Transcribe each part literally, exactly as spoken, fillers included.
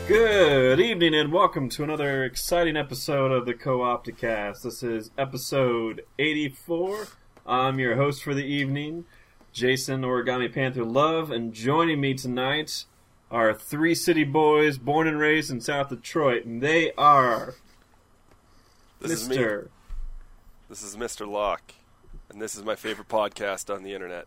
Good evening and welcome to another exciting episode of the Co-Opticast. This is episode eighty-four. I'm your host for the evening, Jason Origami Panther Love, and joining me tonight are three city boys born and raised in South Detroit, and they are This Mister is me. This is Mister Locke, and this is my favorite podcast on the internet.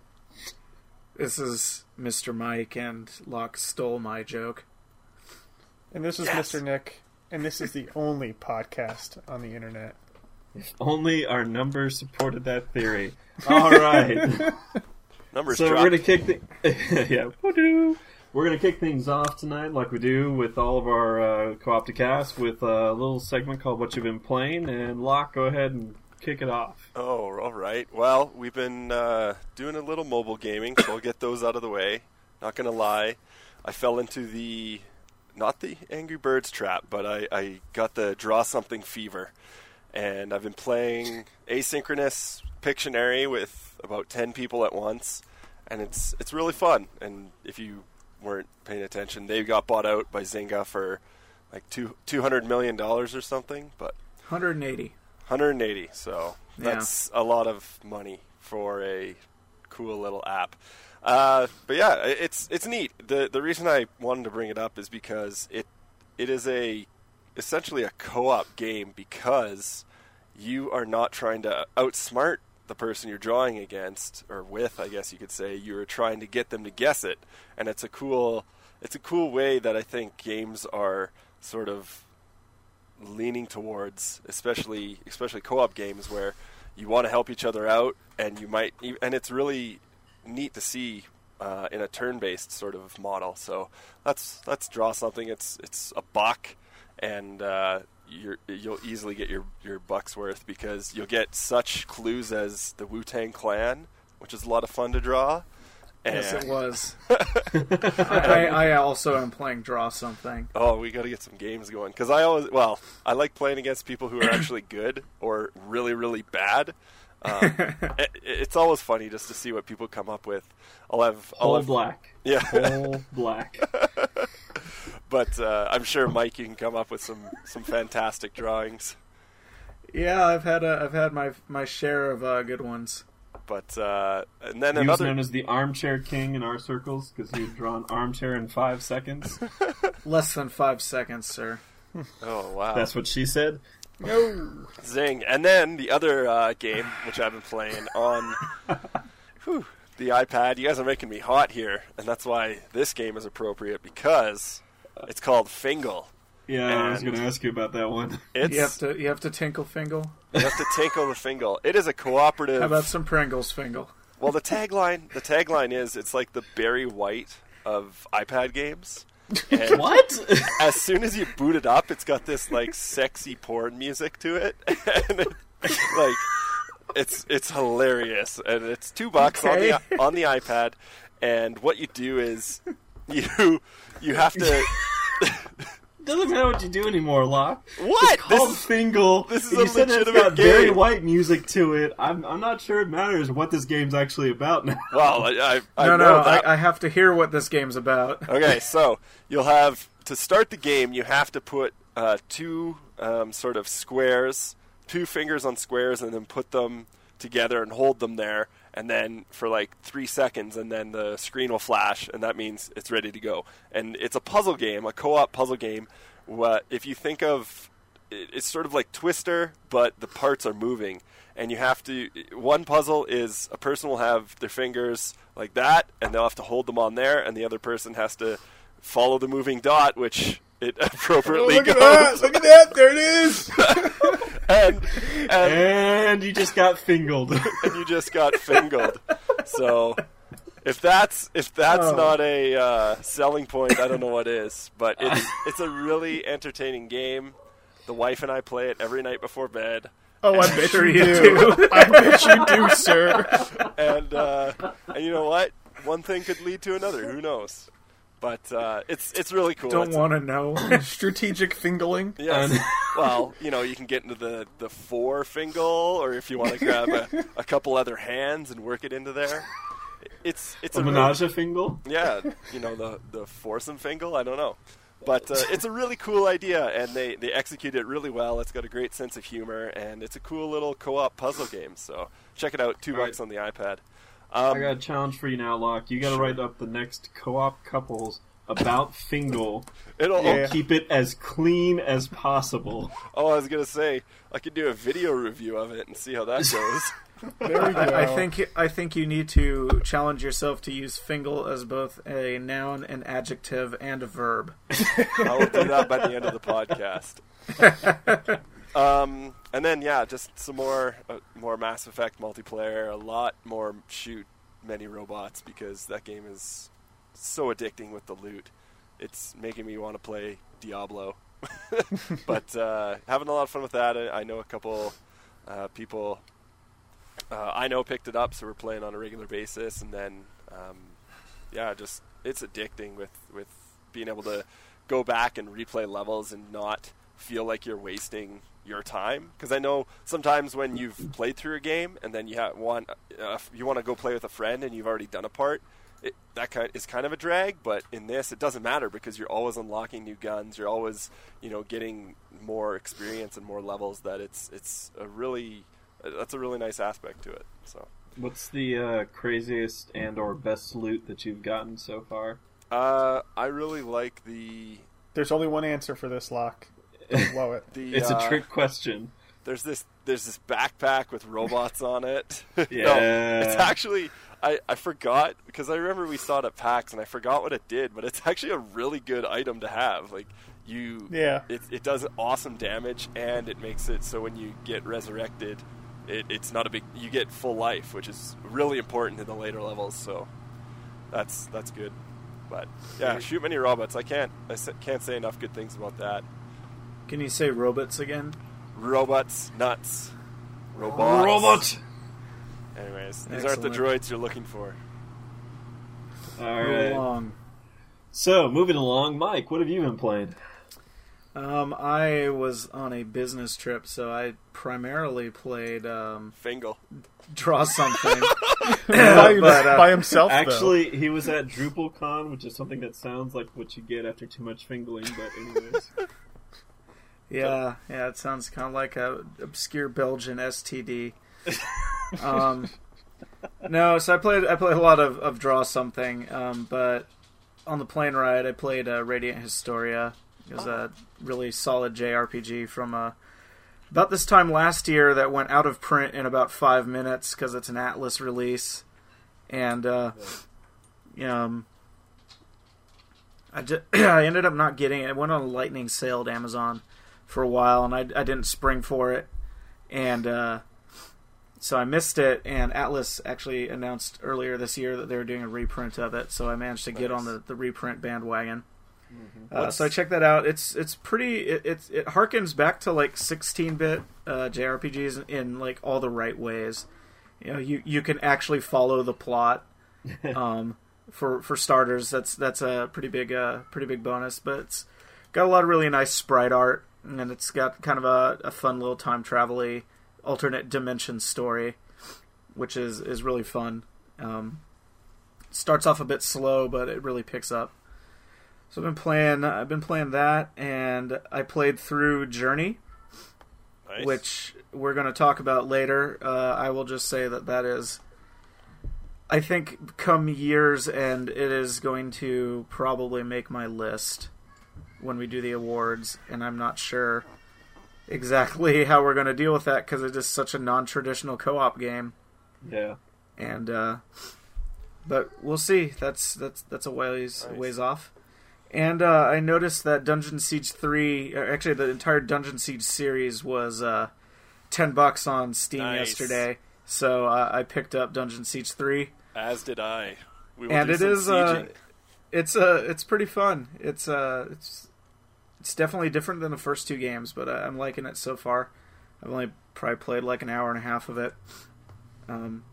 This is Mister Mike, and Locke stole my joke. And this is Yes. Mister Nick, and this is the only podcast on the internet. If only our numbers supported that theory. All right. Numbers So dropped. we're gonna kick the yeah. Woo-doo. We're gonna kick things off tonight, like we do with all of our uh, Co-Opticast, with a little segment called "What You've Been Playing." And Locke, go ahead and kick it off. Oh, all right. Well, we've been uh, doing a little mobile gaming, so I'll get those out of the way. Not gonna lie, I fell into the not the Angry Birds trap, but I, I got the Draw Something fever, and I've been playing asynchronous Pictionary with about ten people at once, and it's it's really fun. And if you weren't paying attention, they got bought out by Zynga for like two two hundred million dollars or something, but one hundred eighty. one hundred eighty. So that's yeah. a lot of money for a cool little app. Uh, but yeah, it's it's neat. the The reason I wanted to bring it up is because it it is a essentially a co-op game, because you are not trying to outsmart the person you're drawing against or with, I guess you could say. You're trying to get them to guess it, and it's a cool it's a cool way that I think games are sort of leaning towards, especially especially co-op games where you want to help each other out, and you might and it's really neat to see uh, in a turn-based sort of model. So let's let's draw something. It's it's a buck, and uh, you're, you'll easily get your your buck's worth, because you'll get such clues as the Wu-Tang Clan, which is a lot of fun to draw. And Yes, it was. I, I also am playing Draw Something. Oh, we got to get some games going, because I always well, I like playing against people who are actually good or really really bad. Um, it, it's always funny just to see what people come up with. I'll have I'll Whole have, black. Yeah. Whole black. But uh, I'm sure, Mike, you can come up with some, some fantastic drawings. Yeah, I've had a, I've had my my share of uh, good ones. But uh, and then He was another known as the armchair king in our circles because he'd draw an armchair in five seconds. Less than five seconds, sir. Oh wow, That's what she said. No. Zing. And then the other uh, game, which I've been playing on whew, the iPad. You guys are making me hot here, and that's why this game is appropriate, because it's called Fingal. Yeah, I was And going to ask you about that one. It's, You have to you have to tinkle fingle. you have to tinkle the Fingal. It is a cooperative. How about some Pringles fingle? Well, the tagline the tagline is it's like the Barry White of iPad games. And What? as soon as you boot it up, it's got this like sexy porn music to it, and it, like it's it's hilarious, and it's two bucks Okay. on the on the iPad. And what you do is you you have to. Doesn't matter what you do anymore, Locke. What? It's called This- Fingal. this is you a said it's legitimate got Barry game. White music to it. I'm I'm not sure it matters what this game's actually about now. Well, I I, I No, know no, that. I, I have to hear what this game's about. Okay, so you'll have to start the game. You have to put uh, two um, sort of squares, two fingers on squares, and then put them together and hold them there. And then for like three seconds, and then the screen will flash, and that means it's ready to go. And it's a puzzle game, a co-op puzzle game. What if you think of it, it's sort of like Twister, but the parts are moving, and you have to. One puzzle is a person will have their fingers like that, and they'll have to hold them on there, and the other person has to follow the moving dot, which it appropriately look goes. at that! Look at that! There it is! and, and And you just got fingled. and you just got fingled. So if that's if that's Oh. not a uh, selling point, I don't know what is. But it's it's a really entertaining game. The wife and I play it every night before bed. Oh, I bet Sure you you do. do. I bet you do, sir. And uh, and you know what? One thing could lead to another. Who knows? But uh, it's it's really cool. Don't It's- want to know. Strategic fingling. Yes. And- Well, you know, you can get into the, the four fingal, or if you want to grab a, a couple other hands and work it into there. It's it's a a menage a fingal. yeah, you know, the the foursome fingal. I don't know, But uh, it's a really cool idea, and they, they execute it really well. It's got a great sense of humor, and it's a cool little co-op puzzle game. So check it out, two All bucks right. on the iPad. Um, I got a challenge for you now, Locke. You got to Sure. write up the next co-op couples about Fingal it'll, Yeah. and keep it as clean as possible. Oh, I was going to say, I could do a video review of it and see how that goes. There we go. I, I think I think you need to challenge yourself to use fingal as both a noun, an adjective, and a verb. I will do that by the end of the podcast. Um, and then, yeah, just some more uh, more Mass Effect multiplayer, a lot more shoot many robots, because that game is so addicting with the loot. It's making me want to play Diablo. But uh, having a lot of fun with that. I, I know a couple uh, people uh, I know picked it up, so we're playing on a regular basis. And then, um, yeah, just it's addicting with, with being able to go back and replay levels and not feel like you're wasting your time. Because I know sometimes when you've played through a game and then you have want uh, you want to go play with a friend and you've already done a part, it, that kind is kind of a drag. But in this, it doesn't matter, because you're always unlocking new guns. You're always, you know, getting more experience and more levels. That it's it's a really that's a really nice aspect to it. So, What's the uh, craziest and or best loot that you've gotten so far? uh, I really like the There's only one answer for this, Locke. Don't blow it. the. It's uh, a trick question. There's this there's this backpack with robots on it. Yeah. No, it's actually I, I forgot, because I remember we saw it at PAX and I forgot what it did, but it's actually a really good item to have. Like you Yeah. it it does awesome damage, and it makes it so when you get resurrected, it, it's not a big you get full life, which is really important in the later levels, so that's that's good. But yeah, shoot many robots. I can't I s- can't say enough good things about that. Can you say robots again? Robots, nuts, robots. Robot! Anyways, these aren't the Excellent. droids you're looking for. All Move right. along. So, moving along, Mike, what have you been playing? Um, I was on a business trip, so I primarily played um, Fingal. Draw Something. by, but, uh, by himself, though. Actually, he was at DrupalCon, which is something that sounds like what you get after too much fingling, but anyways. Yeah, yeah, it sounds kind of like a obscure Belgian S T D. um, no, so I played I played a lot of, of Draw Something, um, but on the plane ride I played uh, Radiant Historia. It was a really solid J R P G from uh, about this time last year that went out of print in about five minutes because it's an Atlas release, and uh, um. I, just, I ended up not getting it. It went on a lightning sale at Amazon for a while, and I, I didn't spring for it, and uh, so I missed it. And Atlas actually announced earlier this year that they were doing a reprint of it, so I managed to get Nice. on the, the reprint bandwagon. Mm-hmm. Uh, so I checked that out. It's it's pretty. It it, it harkens back to like sixteen-bit uh, J R P Gs in, in like all the right ways. You know, you you can actually follow the plot. Um, for for starters, that's that's a pretty big uh pretty big bonus. But it's got a lot of really nice sprite art, and it's got kind of a, a fun little time travel-y alternate dimension story, which is is really fun. Um, starts off a bit slow, but it really picks up. So I've been playing I've been playing that, and I played through Journey, Nice. which we're going to talk about later. Uh, I will just say that that is, I think, come year's end, it is going to probably make my list when we do the awards, and I'm not sure exactly how we're going to deal with that because it's just such a non-traditional co-op game. Yeah. And uh, but we'll see. That's that's that's a ways Nice. ways off. And uh, I noticed that Dungeon Siege three, or actually the entire Dungeon Siege series, was uh, ten bucks on Steam Nice. yesterday. So uh, I picked up Dungeon Siege three, As did I. We will and do it some is uh, sieging. it's uh, it's pretty fun. It's uh, it's it's definitely different than the first two games, but uh, I'm liking it so far. I've only probably played like an hour and a half of it. Um,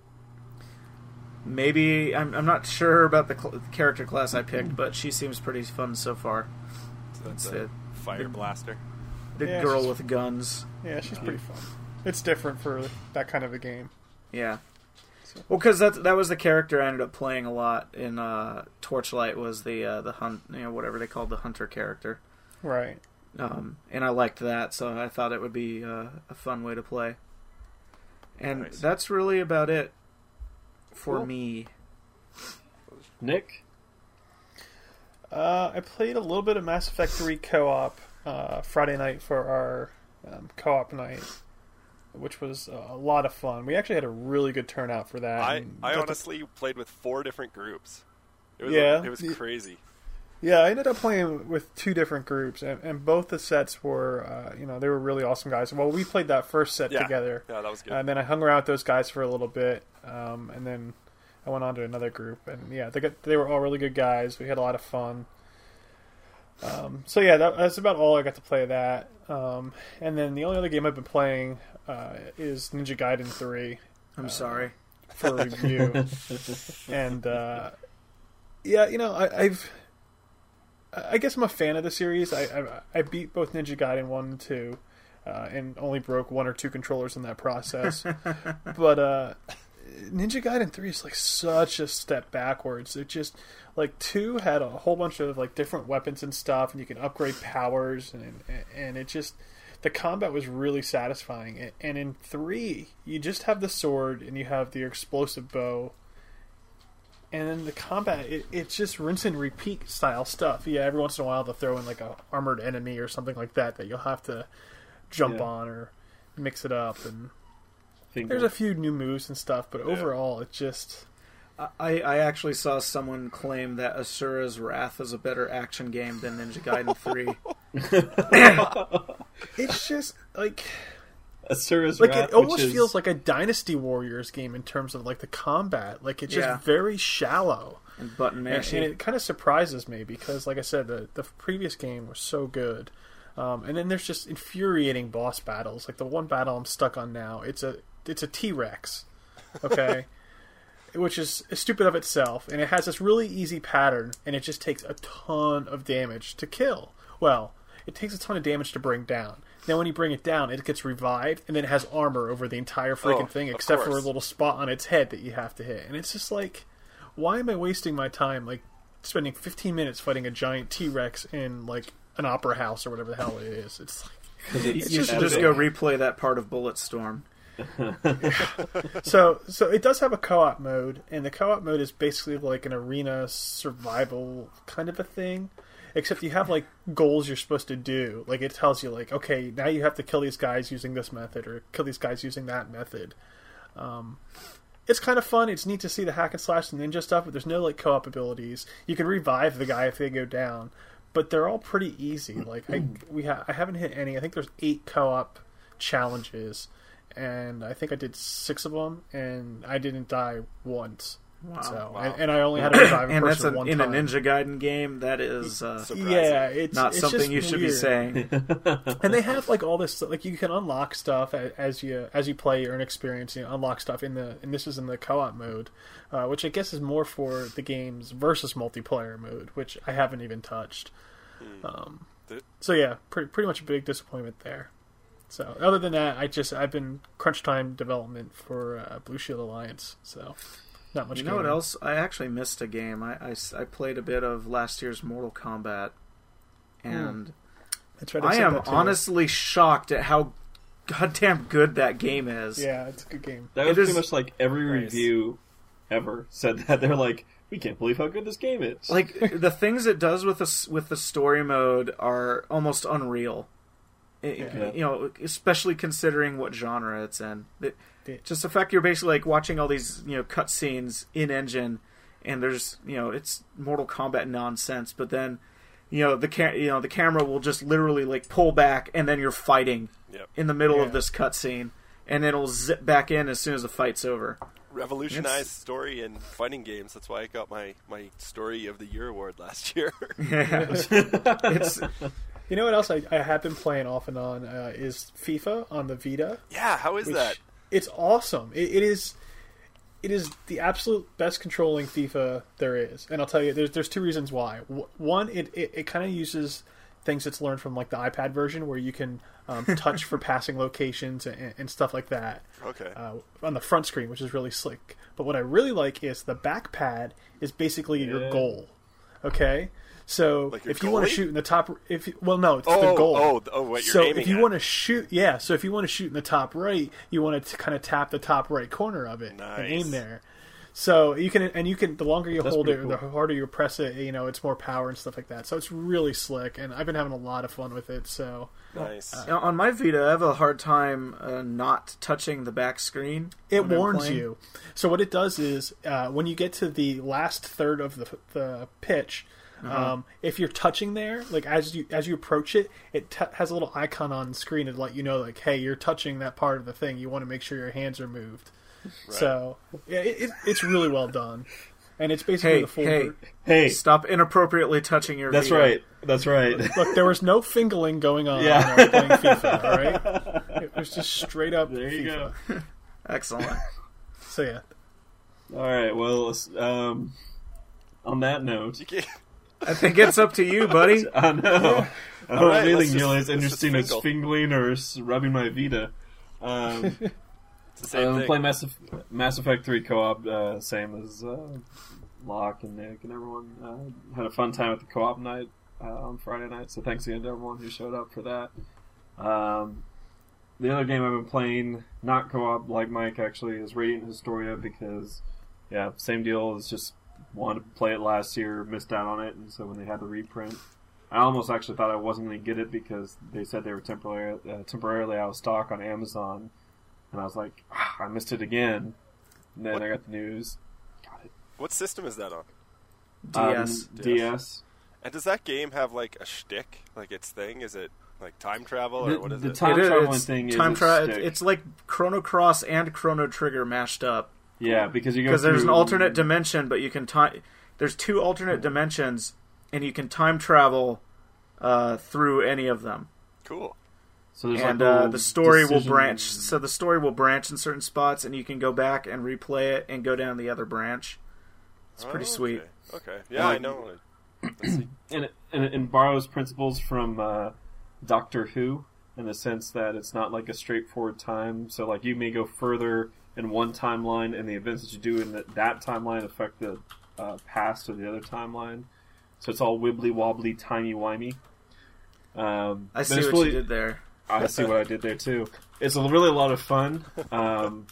maybe I'm I'm not sure about the cl- character class I picked, but she seems pretty fun so far. So that's it's a it. fire blaster. The Yeah, girl she's- with guns. Yeah, she's pretty fun. It's different for that kind of a game. Yeah. So. Well, because that that was the character I ended up playing a lot in uh, Torchlight. Was the uh, the hunt, you know, whatever they called the hunter character, Right. um, and I liked that, so I thought it would be uh, a fun way to play. And Nice. that's really about it for Cool. me. Nick? Uh, I played a little bit of Mass Effect three co-op uh, Friday night for our um, co-op night, which was uh, a lot of fun. We actually had a really good turnout for that. I, and I got to- honestly played with four different groups. It was Yeah. it was crazy. Yeah, I ended up playing with two different groups, and, and both the sets were, uh, you know, they were really awesome guys. Well, we played that first set Yeah. together, Yeah, that was good. and then I hung around with those guys for a little bit, um, and then I went on to another group, and yeah, they got, they were all really good guys. We had a lot of fun. Um, so yeah, that, that's about all I got to play of that. Um, and then the only other game I've been playing uh, is Ninja Gaiden three I'm Uh, sorry. for review, and uh, yeah, you know, I, I've. I guess I'm a fan of the series. I I, I beat both Ninja Gaiden one and two, uh, and only broke one or two controllers in that process. But uh, Ninja Gaiden three is like such a step backwards. It just like two had a whole bunch of like different weapons and stuff, and you can upgrade powers, and and it just the combat was really satisfying. And in three, you just have the sword and you have the explosive bow. And then the combat, it, it's just rinse and repeat style stuff. Yeah, every once in a while they'll throw in like a armored enemy or something like that that you'll have to jump Yeah. on or mix it up. And Think there's a few new moves and stuff, but overall it just... I, I actually saw someone claim that Asura's Wrath is a better action game than Ninja Gaiden three. It's just like... Asura's Like Wrath, it almost which is, feels like a Dynasty Warriors game in terms of like the combat. Like it's just Yeah. very shallow. And button And, mashing. and it kind of surprises me because, like I said, the the previous game was so good. Um, and then there's just infuriating boss battles. Like the one battle I'm stuck on now, it's a it's a T-Rex, okay, which is stupid of itself, and it has this really easy pattern, and it just takes a ton of damage to kill. Well, it takes a ton of damage to bring down. Then when you bring it down, it gets revived, and then it has armor over the entire freaking Oh, thing, of except for a course. little spot on its head that you have to hit. And it's just like, why am I wasting my time, like, spending fifteen minutes fighting a giant T-Rex in, like, an opera house or whatever the hell it is? It's like... you it's you should just go replay that part of Bulletstorm. So, so it does have a co-op mode, and the co-op mode is basically like an arena survival kind of a thing, except you have like goals you're supposed to do. Like it tells you, like, okay, now you have to kill these guys using this method, or kill these guys using that method. Um, it's kind of fun. It's neat to see the hack and slash and ninja stuff, but there's no like co-op abilities. You can revive the guy if they go down, but they're all pretty easy. Like I, we ha- I haven't hit any. I think there's eight co-op challenges. And I think I did six of them, and I didn't die once. Wow. So, Wow. and, and I only had to revive a And that's person a, one in time. a Ninja Gaiden game. That is uh, Surprising. Yeah, it's not it's something just you should be weird. saying. And they have like all this, like you can unlock stuff a- as you as you play or an experience. You know, unlock stuff in the and this is in the co-op mode, uh, which I guess is more for the game's versus multiplayer mode, which I haven't even touched. Um, Th- so yeah, pretty pretty much a big disappointment there. So other than that, I just I've been crunch time development for uh, Blue Shield Alliance. So not much. You know what gaming. else? I actually missed a game. I, I, I played a bit of last year's Mortal Kombat, and That's right, I said am that too. honestly shocked at how goddamn good that game is. Yeah, it's a good game. That was It pretty is- much like every Nice. review ever said that. They're like, we can't believe how good this game is. Like the things it does with the s- with the story mode are almost unreal. It- Yeah. You know, especially considering what genre it's in. It, Yeah. just the fact you're basically like watching all these you know cutscenes in engine, and there's you know it's Mortal Kombat nonsense, but then you know the ca- you know the camera will just literally like pull back, and then you're fighting Yep. in the middle Yeah. of this cutscene, and then it'll zip back in as soon as the fight's over. Revolutionized It's- story in fighting games. That's why I got my, my Story of the Year award last year. Yeah, it's You know what else I, I have been playing off and on uh, is FIFA on the Vita. yeah, how is which- that? It's awesome. It, it is. It is the absolute best controlling FIFA there is, and I'll tell you, there's there's two reasons why. W- One, it it, it kind of uses things it's learned from like the iPad version, where you can um, touch for passing locations and, and stuff like that. Okay. Uh, on the front screen, which is really slick. But what I really like is the back pad is basically Yeah. your goal. Okay, so Like your if you want goalie? to shoot in the top, if you, well, no, it's Oh, the goal. oh, oh, what you're so aiming if you at. want to shoot, yeah. So if you want to shoot in the top right, you want to kind of tap the top right corner of it Nice. and aim there. So you can, and you can. The longer you That's hold it, pretty the cool. harder you press it. You know, it's more power and stuff like that. So it's really slick, and I've been having a lot of fun with it. So Nice. You know, on my Vita, I have a hard time uh, not touching the back screen. it when I'm warns playing. you. So what it does is, uh, when you get to the last third of the the pitch, Uh-huh. um, if you're touching there, like as you as you approach it, it t- has a little icon on the screen to let you know, like, hey, you're touching that part of the thing. You want to make sure your hands are moved. Right. So yeah, it, it, it's really well done, and it's basically Hey, the full. hey, Hey, stop inappropriately touching your that's Vita. right. That's right. Look, there was no fingling going on Yeah. when I was playing FIFA. All right, it was just straight up. There you FIFA. go. Excellent. So yeah, All right. Well, let's, um, on that note, You can't- I think it's up to you, buddy. I know. I don't All right, have anything let's just- nearly as let's just interesting as fingle. fingling or s- rubbing my Vita. Um, It's the same um, thing. play Mass, Eff- Mass Effect three co-op, uh, same as uh, Locke and Nick and everyone. Uh, had a fun time at the co-op night uh, on Friday night, so thanks again to everyone who showed up for that. Um, the other game I've been playing, not co-op like Mike actually, is Radiant Historia because, yeah, same deal. It's just wanted to play it last year, missed out on it, and so when they had the reprint, I almost actually thought I wasn't going to get it because they said they were temporarily uh, temporarily out of stock on Amazon, and I was like, ah, I missed it again. And then What? I got the news. What system is that on? D S. Um, D S. And does that game have like a shtick, like its thing? Is it like time travel or The, what is the it? time It is- traveling it's thing is time its tra- stick. It's like Chrono Cross and Chrono Trigger mashed up. Yeah, because you go Because there's an through- alternate dimension, but you can time. There's two alternate dimensions, and you can time travel uh, through any of them. Cool. So there's And like uh, little the story will decision- branch. So the story will branch in certain spots, and you can go back and replay it and go down the other branch. It's pretty Oh, sweet. Okay. okay. Yeah, Like- I know. Let's see. and it, and it, and borrows principles from uh, Doctor Who in the sense that it's not like a straightforward time. So like you may go further in one timeline, and the events that you do in that, that timeline affect the uh, past or the other timeline. So it's all wibbly wobbly, timey wimey. Um, I but see it's what really- you did there. I see what I did there too. It's a, really a lot of fun. Um,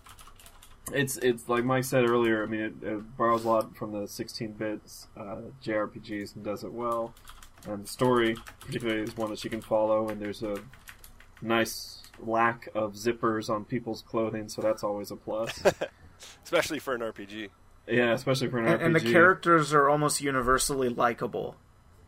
it's it's like Mike said earlier. I mean, it, it borrows a lot from the sixteen bits uh, J R P Gs and does it well. And the story, particularly, is one that you can follow. And there's a nice lack of zippers on people's clothing, so that's always a plus. Especially for an R P G. Yeah, especially for an And, R P G. and the characters are almost universally likable.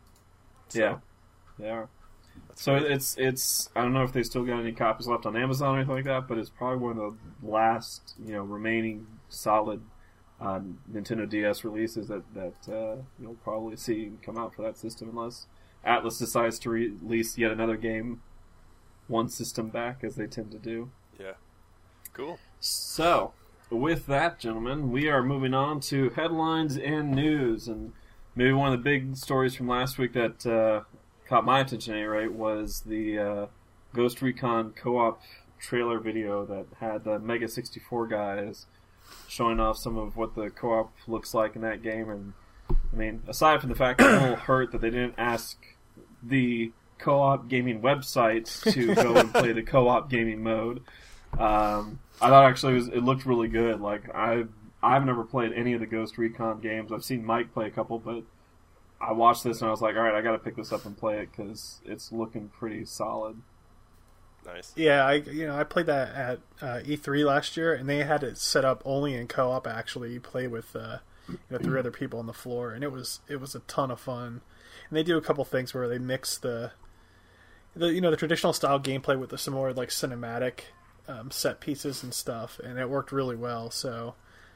Yeah, they are. So it's it's I don't know if they still got any copies left on Amazon or anything like that, but it's probably one of the last you know remaining solid uh, Nintendo D S releases that that uh, you'll probably see come out for that system, unless Atlas decides to re- release yet another game, one system back, as they tend to do. Yeah. Cool. So, with that, gentlemen, we are moving on to headlines and news, and maybe one of the big stories from last week that uh, caught my attention, at any rate, was the uh, Ghost Recon co-op trailer video that had the Mega sixty-four guys showing off some of what the co-op looks like in that game. And I mean, aside from the fact that I'm a little hurt that they didn't ask the co-op gaming website to go and play the co-op gaming mode, um, I thought actually it, was, it looked really good. Like I, I've never played any of the Ghost Recon games. I've seen Mike play a couple, but I watched this and I was like, all right, I got to pick this up and play it because it's looking pretty solid. Nice. yeah, I you know I played that at uh, E three last year, and they had it set up only in co-op. Actually, you play with uh, you know three other people on the floor, and it was it was a ton of fun. And they do a couple things where they mix the the you know the traditional style gameplay with the, some more like cinematic um, set pieces and stuff, and it worked really well. So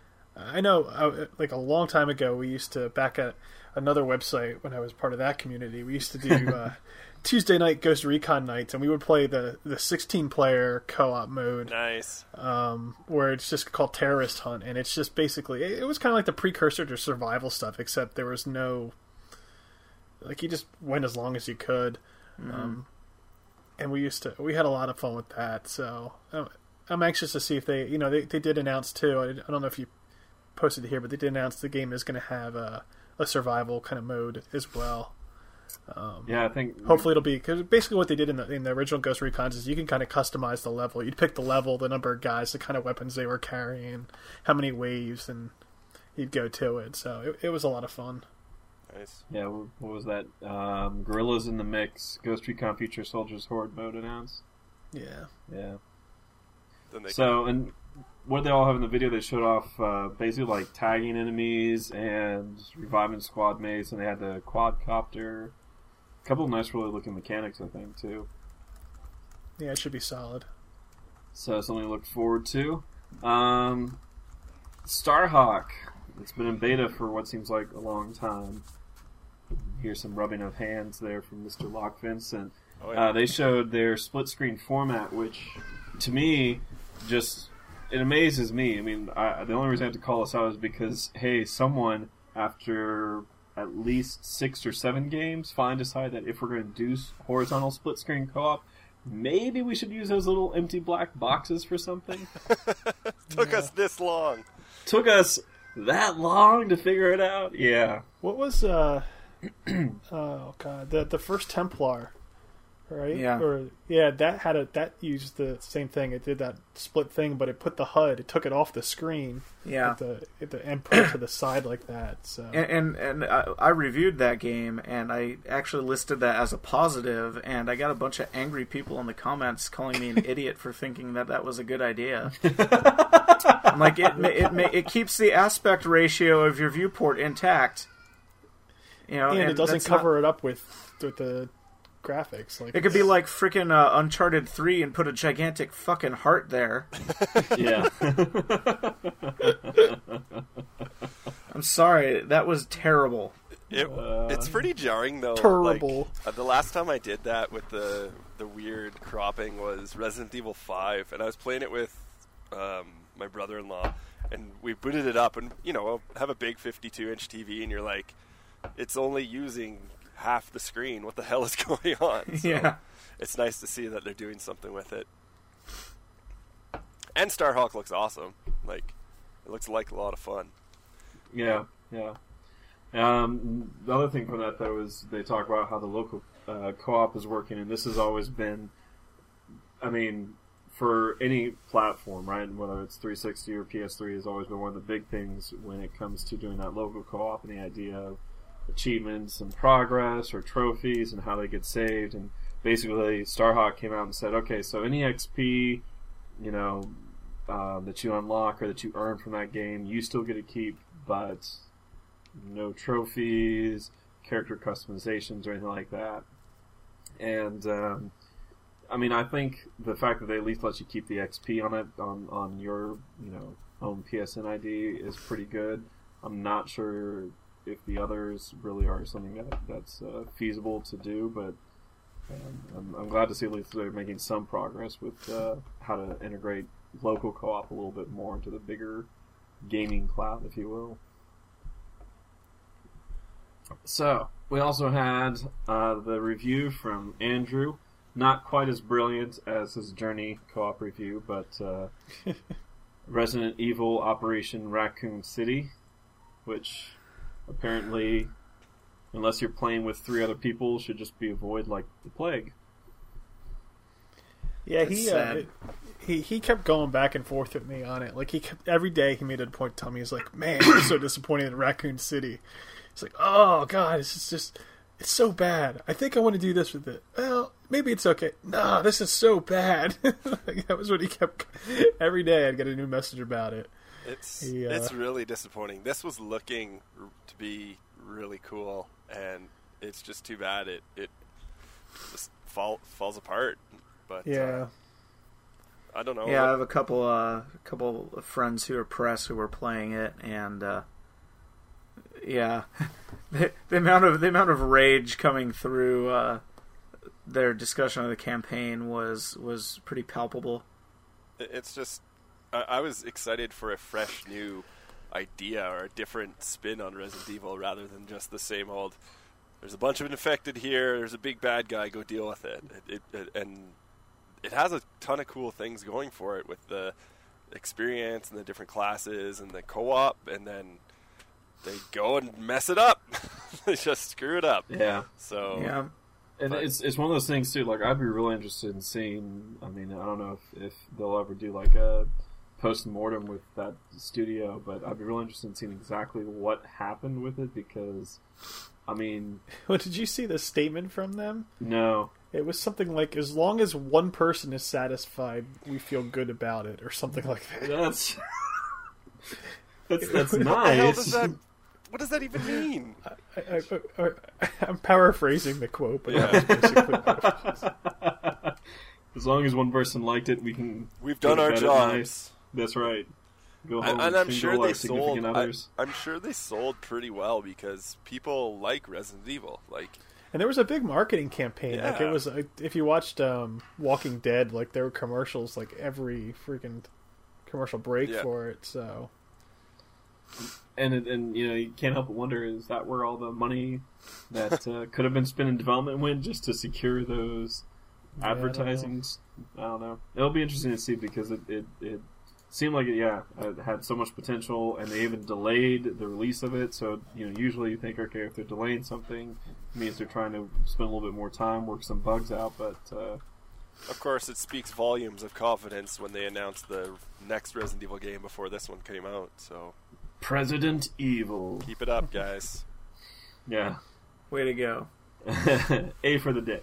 I know, uh, like a long time ago, we used to back at another website when I was part of that community. We used to do uh, Tuesday night Ghost Recon nights, and we would play the the sixteen player co-op mode, Nice. um, where it's just called Terrorist Hunt, and it's just basically it, it was kind of like the precursor to survival stuff, except there was no like you just went as long as you could. Mm-hmm. Um, and we used to we had a lot of fun with that. So I'm, I'm anxious to see if they you know they they did announce too. I, I don't know if you posted it here, but they did announce the game is going to have a, a survival kind of mode as well. Um, yeah, I think hopefully it'll be because basically what they did in the in the original Ghost Recons is you can kind of customize the level. You'd pick the level, the number of guys, the kind of weapons they were carrying, how many waves, and you'd go to it. So it, it was a lot of fun. Nice. Yeah, what was that? Um, Gorillas in the Mix, Ghost Recon Future Soldiers Horde mode announced. Yeah, yeah. Then they so and what did they all have in the video? They showed off uh, basically like tagging enemies and reviving squad mates, and they had the quadcopter. A couple of nice, really looking mechanics, I think, too. Yeah, it should be solid. So something to look forward to. Um, Starhawk. It's been in beta for what seems like a long time. Here's some rubbing of hands there from Mister Locke Vincent. Oh, yeah. uh, they showed their split screen format, which to me just it amazes me. I mean, I, the only reason I have to call this out is because hey, someone after at least six or seven games finally decided that if we're going to do horizontal split screen co-op, maybe we should use those little empty black boxes for something. Took yeah. us this long. Took us that long to figure it out. Yeah. What was uh oh god the the first Templar, right? Yeah. Or yeah, that had a that used the same thing. It did that split thing, but it put the H U D. It took it off the screen. Yeah. At the at the and put it to the side like that. So and and, and I, I reviewed that game, and I actually listed that as a positive, and I got a bunch of angry people in the comments calling me an idiot for thinking that that was a good idea. I'm like it it it, it keeps the aspect ratio of your viewport intact. You know, and, and it doesn't that's cover not... it up with with the graphics. Like it could be like freaking uh, Uncharted three and put a gigantic fucking heart there. Yeah. I'm sorry, that was terrible. It, uh, it's pretty jarring though. Terrible. Like, uh, the last time I did that with the the weird cropping was Resident Evil five, and I was playing it with um, my brother-in-law, and we booted it up, and you know, have a big fifty-two inch T V, and you're like, it's only using half the screen. What the hell is going on? So yeah. It's nice to see that they're doing something with it. And Starhawk looks awesome. Like, it looks like a lot of fun. Yeah, yeah. Um, the other thing from that, though, is they talk about how the local uh, co-op is working, and this has always been, I mean, for any platform, right, whether it's three sixty or P S three, has always been one of the big things when it comes to doing that local co-op and the idea of achievements and progress or trophies and how they get saved. And basically, Starhawk came out and said, okay, so any X P, you know, uh, that you unlock or that you earn from that game, you still get to keep, but no trophies, character customizations, or anything like that. And um, I mean, I think the fact that they at least let you keep the X P on it on on your you know own P S N I D is pretty good. I'm not sure if the others really are something that that's uh, feasible to do, but um, I'm, I'm glad to see at least they're making some progress with uh, how to integrate local co-op a little bit more into the bigger gaming cloud, if you will. So, we also had uh, the review from Andrew. Not quite as brilliant as his Journey co-op review, but uh, Resident Evil Operation Raccoon City, which apparently, unless you're playing with three other people, should just be avoided like the plague. Yeah, he uh, he he kept going back and forth with me on it. Like he kept, every day he made it a point to tell me, he's like, "Man, I'm so disappointed in Raccoon City." It's like, "Oh God, this is just it's so bad. I think I want to do this with it. Well, maybe it's okay. Nah, this is so bad." Like, that was what he kept every day. I'd get a new message about it. It's he, uh, it's really disappointing. This was looking to be really cool, and it's just too bad it it just fall, falls apart. But yeah, uh, I don't know. Yeah, I have a couple uh, a couple of friends who are press who were playing it, and uh, yeah, the, the amount of the amount of rage coming through uh, their discussion of the campaign was was pretty palpable. It's just I, I was excited for a fresh new idea or a different spin on Resident Evil rather than just the same old there's a bunch of infected here. There's a big bad guy. Go deal with it. It, it, it. And it has a ton of cool things going for it with the experience and the different classes and the co-op. And then they go and mess it up. They just screw it up. Yeah. So yeah. And but, it's it's one of those things too. Like I'd be really interested in seeing. I mean, I don't know if, if they'll ever do like a post mortem with that studio, but I'd be really interested in seeing exactly what happened with it because, I mean, well, did you see the statement from them? No, it was something like, "As long as one person is satisfied, we feel good about it," or something like that. That's that's that's what nice. the hell does that? What does that even mean? I, I, I, I, I'm paraphrasing the quote, but Yeah. that was basically what it was. As long as one person liked it, we can. We've go done to our bed at jobs. night. That's right. Go home And, and I'm and sure single they our significant sold. I, others. I'm sure they sold pretty well because people like Resident Evil. Like, And there was a big marketing campaign. Like it Yeah. was, if you watched um, Walking Dead, like there were commercials like every freaking commercial break Yeah. for it. So And it, and you know you can't help but wonder, is that where all the money that uh, could have been spent in development went, just to secure those Yeah, I don't know. advertisings? I don't know. It'll be interesting to see because it, it, it seemed like it, yeah, it had so much potential, and they even delayed the release of it. So you know, usually you think, okay, if they're delaying something, it means they're trying to spend a little bit more time, work some bugs out. But uh, of course, it speaks volumes of confidence when they announced the next Resident Evil game before this one came out. So President Evil, keep it up, guys. yeah. Way to go. A for the day.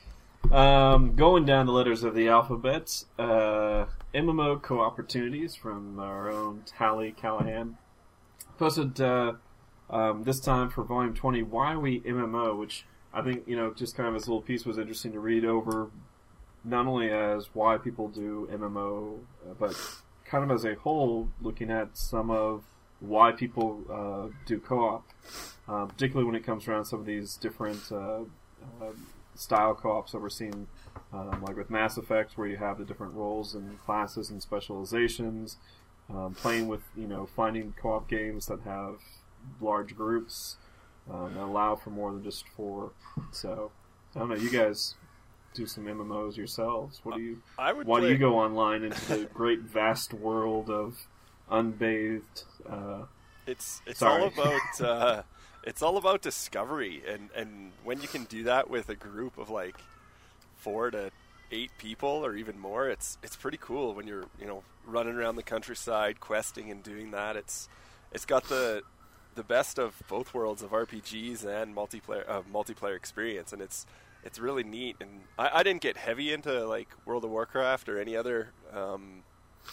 Um, going down the letters of the alphabet, uh, M M O co-opportunities from our own Tally Callahan posted uh, um, this time for Volume twenty, Why We M M O, which I think, you know, just kind of as a little piece was interesting to read over, not only as why people do M M O, uh, but kind of as a whole, looking at some of why people uh, do co-op, uh, particularly when it comes around some of these different uh, uh, style co-ops that we're seeing, um, like with Mass Effect, where you have the different roles and classes and specializations, um, playing with, you know, finding co-op games that have large groups um, that allow for more than just four. So, I don't know, you guys do some M M Os yourselves. What do you? I would Why play, do you go online into the great vast world of unbathed? Uh, It's it's Sorry. all about uh, it's all about discovery, and, and when you can do that with a group of like four to eight people or even more, it's it's pretty cool when you're you know running around the countryside questing and doing that. It's it's got the the best of both worlds of R P Gs and multiplayer uh, multiplayer experience, and it's it's really neat. And I, I didn't get heavy into like World of Warcraft or any other um,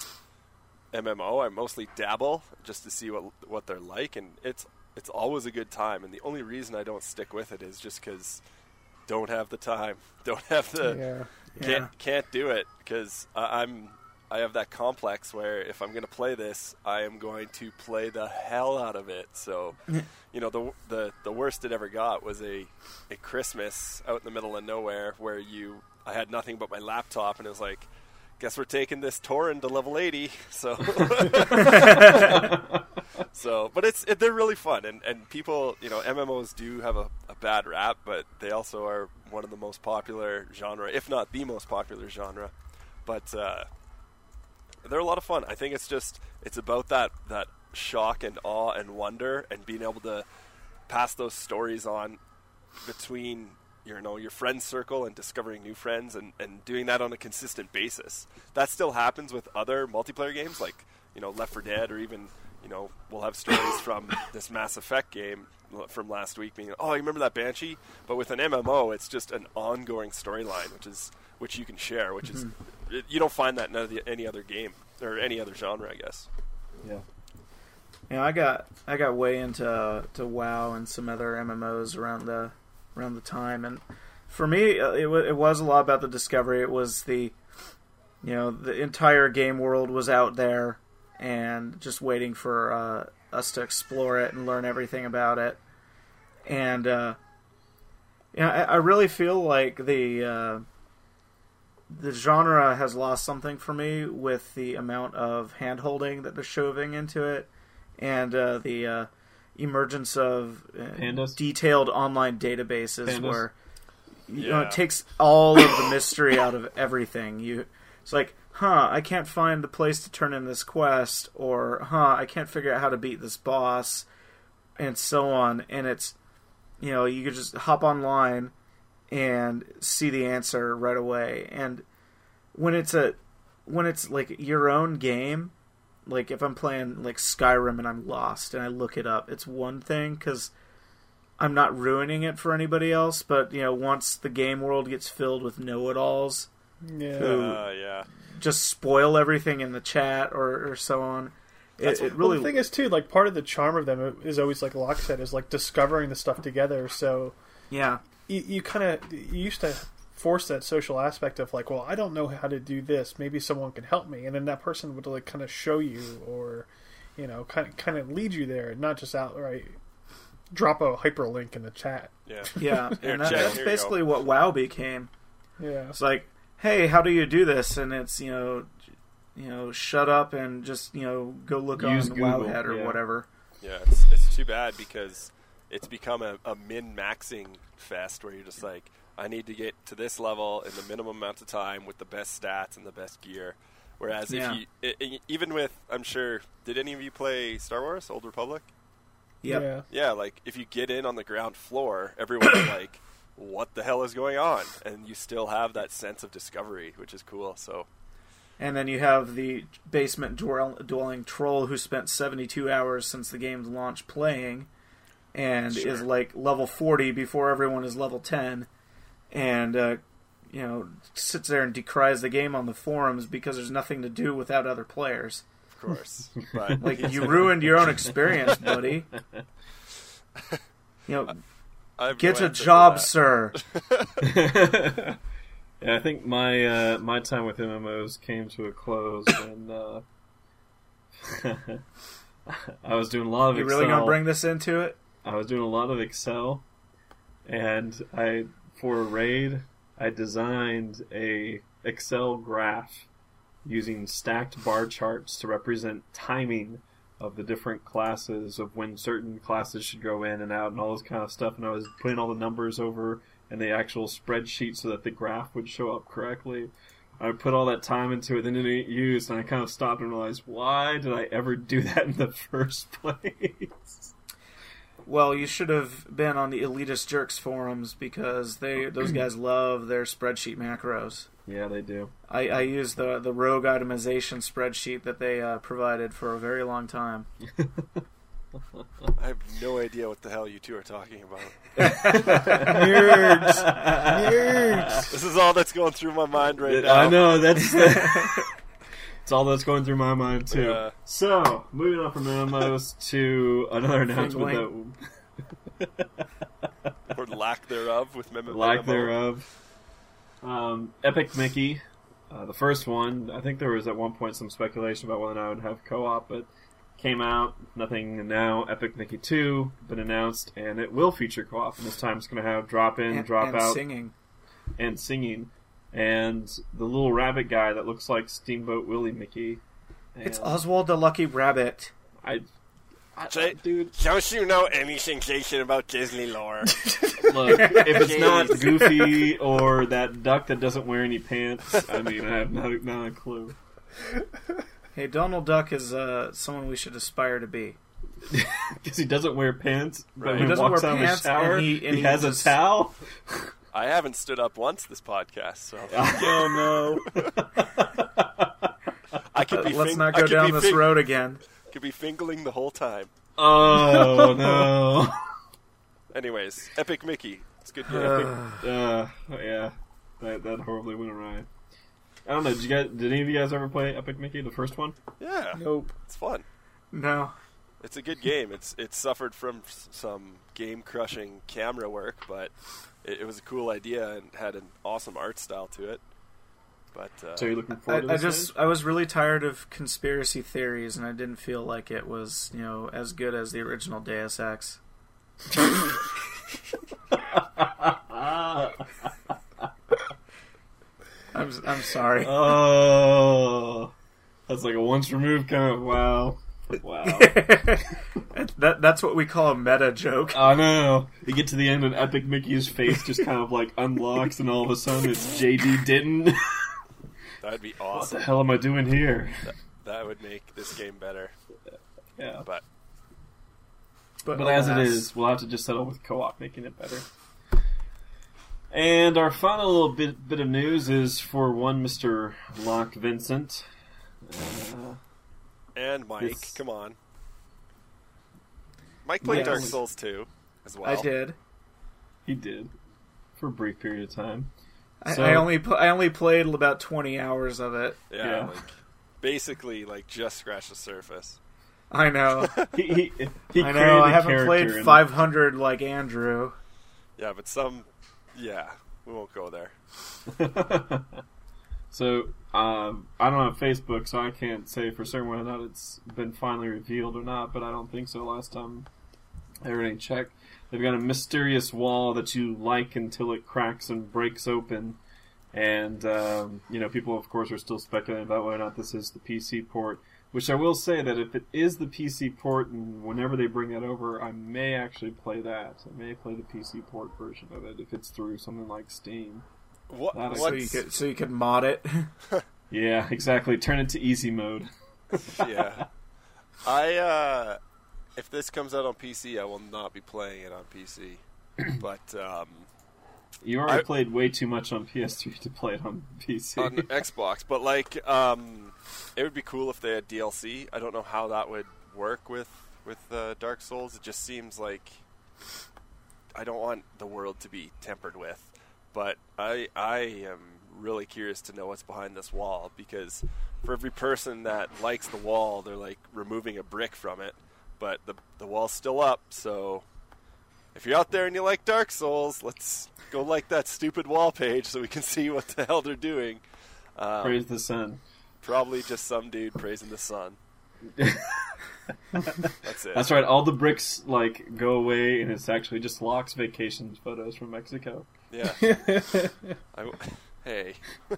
M M O. I mostly dabble just to see what what they're like, and it's it's always a good time. And the only reason I don't stick with it is just because don't have the time, don't have the yeah, can't Yeah. can't do it because I'm I have that complex where if I'm going to play this, I am going to play the hell out of it. So, you know, the the the worst it ever got was a a Christmas out in the middle of nowhere where you I had nothing but my laptop, and it was like, guess we're taking this Tauren to level eighty. So, so, but it's it, they're really fun, and and people, you know, M M Os do have a, a bad rap, but they also are one of the most popular genre, if not the most popular genre. But uh, they're a lot of fun. I think it's just it's about that that shock and awe and wonder, and being able to pass those stories on between you know your friend circle and discovering new friends, and, and doing that on a consistent basis. That still happens with other multiplayer games like you know Left four Dead, or even you know we'll have stories from this Mass Effect game from last week being, oh, you remember that Banshee? But with an M M O, it's just an ongoing storyline, which is which you can share, which is it, you don't find that in any- any other game or any other genre, I guess. yeah. Yeah, I got I got way into to WoW and some other M M Os around the around the time, and for me, uh, it w- it was a lot about the discovery. It was the you know the entire game world was out there, and just waiting for uh, us to explore it and learn everything about it. And uh, yeah, I, I really feel like the uh, the genre has lost something for me with the amount of hand holding that they're shoving into it. And uh, the uh, emergence of uh, Pandas? detailed online databases Pandas? where you Yeah. know it takes all of the mystery out of everything. You it's like, huh, I can't find the place to turn in this quest, or huh, I can't figure out how to beat this boss, and so on. And it's, you know, you could just hop online and see the answer right away. And when it's a when it's like your own game, like if I'm playing like Skyrim and I'm lost and I look it up, it's one thing because I'm not ruining it for anybody else. But you know, once the game world gets filled with know-it-alls Yeah. who Uh, yeah. just spoil everything in the chat or, or so on, it, it really Well, the thing is too, like part of the charm of them is always, like Locke said, is like discovering the stuff together. So yeah. you, you kind of you used to force that social aspect of like, well, I don't know how to do this. Maybe someone can help me, and then that person would like kind of show you, or you know, kind of kind of lead you there, not just outright drop a hyperlink in the chat. Yeah. Yeah, Here, and that, Jen, that's here you basically what WoW became. Yeah. It's like, hey, how do you do this? And it's, you know, you know, shut up and just, you know, go look Use on Google, Wowhead or yeah. whatever. Yeah, it's, it's too bad because it's become a, a min-maxing fest where you're just like, I need to get to this level in the minimum amount of time with the best stats and the best gear. Whereas Yeah. if you, i i even with, I'm sure, did any of you play Star Wars, Old Republic? Yep. Yeah. Yeah, like if you get in on the ground floor, everyone's like, what the hell is going on? And you still have that sense of discovery, which is cool. So And then you have the basement dwell- dwelling troll who spent seventy-two hours since the game's launch playing and Sure. is like level forty before everyone is level ten, and uh, you know, sits there and decries the game on the forums because there's nothing to do without other players. of course, but Like, you ruined your own experience, buddy. You know, I have get no a answer for job, that. sir. Yeah, I think my uh, my time with M M Os came to a close when uh, I was doing a lot of You Excel. really gonna bring this into it? I was doing a lot of Excel, and I for a raid I designed a Excel graph using stacked bar charts to represent timing of the different classes, of when certain classes should go in and out and all this kind of stuff, and I was putting all the numbers over in the actual spreadsheet so that the graph would show up correctly. I put all that time into it, then it didn't get used, and I kind of stopped and realized, why did I ever do that in the first place? Well, you should have been on the Elitist Jerks forums because they those guys love their spreadsheet macros. Yeah, they do. I, I used the the rogue itemization spreadsheet that they uh, provided for a very long time. I have no idea what the hell you two are talking about. Nerds. Nerds. This is all that's going through my mind right now. I know, that's it's all that's going through my mind, too. Yeah. So, moving on from M M Os to another announcement that... Or lack thereof with mem- lack M M O. thereof. Um, Epic Mickey, uh, the first one. I think there was at one point some speculation about whether or not it would have co-op, but came out, nothing, and now Epic Mickey two been announced, and it will feature co-op, and this time it's going to have drop-in, And, drop and out, singing. and singing, and the little rabbit guy that looks like Steamboat Willie Mickey. And It's Oswald the Lucky Rabbit. I, I, Jay- dude, Don't you know anything, Jason, about Disney lore? look, if it's not Goofy or that duck that doesn't wear any pants, I mean, I have not, not a clue. Hey, Donald Duck is uh, someone we should aspire to be. Because he doesn't wear pants, but Right. when He he doesn't walks wear out of the pants, shower, and he, he- and he has just- a towel. I haven't stood up once this podcast, so Oh no! I could be. Let's fing- not I go could down be this fing- road again. Could be fingling the whole time. Oh no! Anyways, Epic Mickey. It's a good game. Uh, Uh, yeah, that that horribly went awry. I don't know. Did you guys? Did any of you guys ever play Epic Mickey, the first one? yeah, Nope. it's fun. no. It's a good game. It's it suffered from s- some game crushing camera work, but it, it was a cool idea and had an awesome art style to it. But uh, So you're looking I, forward to I this? just I was really tired of conspiracy theories, and I didn't feel like it was, you know, as good as the original Deus Ex. I'm I'm sorry. Oh, that's like a once removed kind of wow, wow. That that's what we call a meta joke. I know. You get to the end and Epic Mickey's face just kind of like unlocks, and all of a sudden it's J D Denton. That'd be What awesome. the hell am I doing here? That, that would make this game better. Yeah. But But, But as it alas. is, we'll have to just settle with co-op making it better. And our final little bit bit of news is for one Mister Locke Vincent. Uh, and Mike, This- come on. Mike played Yes. Dark Souls two as well. I did. he did for a brief period of time. I, So- I only pl- I only played about twenty hours of it. Yeah, Yeah. like basically like just scratched the surface. I know. He he, he I created know. I a haven't character played and- five hundred like Andrew. Yeah, but some yeah, we won't go there. So um, I don't have Facebook, so I can't say for certain whether or not it's been finally revealed or not. But I don't think so. Last time everything checked, they've got a mysterious wall that you like until it cracks and breaks open. And um, you know, people of course are still speculating about whether or not this is the P C port. Which I will say that if it is the P C port, and whenever they bring that over, I may actually play that. I may play the P C port version of it if it's through something like Steam. What? That I- So What's, you could so you could mod it. Yeah, exactly. Turn it to easy mode. yeah. I uh if this comes out on P C, I will not be playing it on P C. But um You already I- played way too much on P S three to play it on P C. on Xbox, but like um it would be cool if they had D L C. I don't know how that would work with with uh, Dark Souls. It just seems like I don't want the world to be tempered with. But I I am really curious to know what's behind this wall, because for every person that likes the wall, they're like removing a brick from it, but the the wall's still up. So if you're out there and you like Dark Souls, let's go like that stupid wall page so we can see what the hell they're doing. Um, Praise the sun. Probably just some dude praising the sun. That's it. That's right. All the bricks like go away, and it's actually just Locke's vacation photos from Mexico. Yeah. I, hey.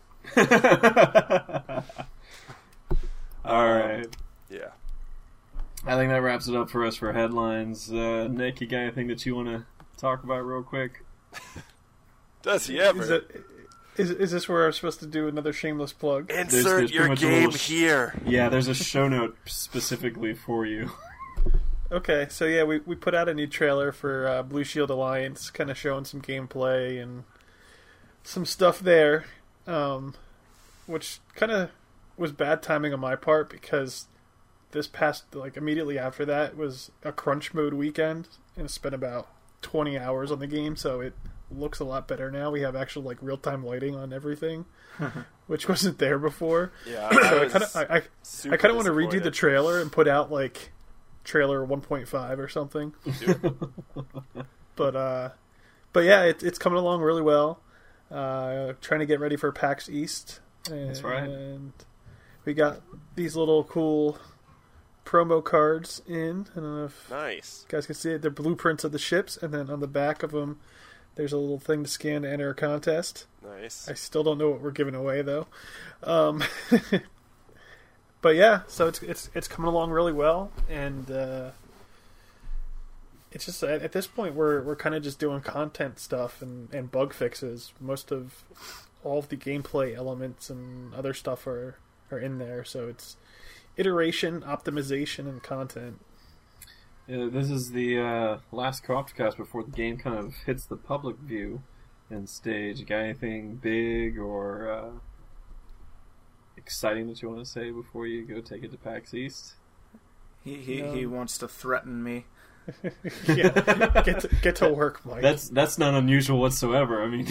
All right. Yeah. I think that wraps it up for us for headlines. Uh, Nick, you got anything that you want to talk about real quick? Does he ever? Is, it, is, is this where I'm supposed to do another shameless plug? Insert There's- there's your pretty much a game little sh- here. Yeah, there's a show note specifically for you. Okay, so yeah, we, we put out a new trailer for uh, Blue Shield Alliance, kind of showing some gameplay and some stuff there, um, which kind of was bad timing on my part because this past, like immediately after that, was a crunch mode weekend, and I spent about twenty hours on the game, so it looks a lot better now. We have actual like real time lighting on everything, which wasn't there before. Yeah, So I I was kind of I, I, super I kind of want to redo the disappointed. trailer and put out like trailer one point five or something. But uh, but yeah, it, it's coming along really well. Uh, trying to get ready for PAX East. And, That's right. And we got these little cool promo cards in. I don't know if Nice. you guys can see it. They're blueprints of the ships, and then on the back of them, there's a little thing to scan to enter a contest. Nice. I still don't know what we're giving away though. Um, but yeah, so it's it's it's coming along really well, and uh, it's just at, at this point we're we're kind of just doing content stuff and, and bug fixes. Most of all of the gameplay elements and other stuff are are in there, so it's iteration, optimization, and content. Yeah, this is the uh, last co-op cast before the game kind of hits the public view and stage. You got anything big or uh, exciting that you want to say before you go take it to PAX East? He he, No. he wants to threaten me. Yeah, get to, get to work, Mike. That's that's not unusual whatsoever. I mean,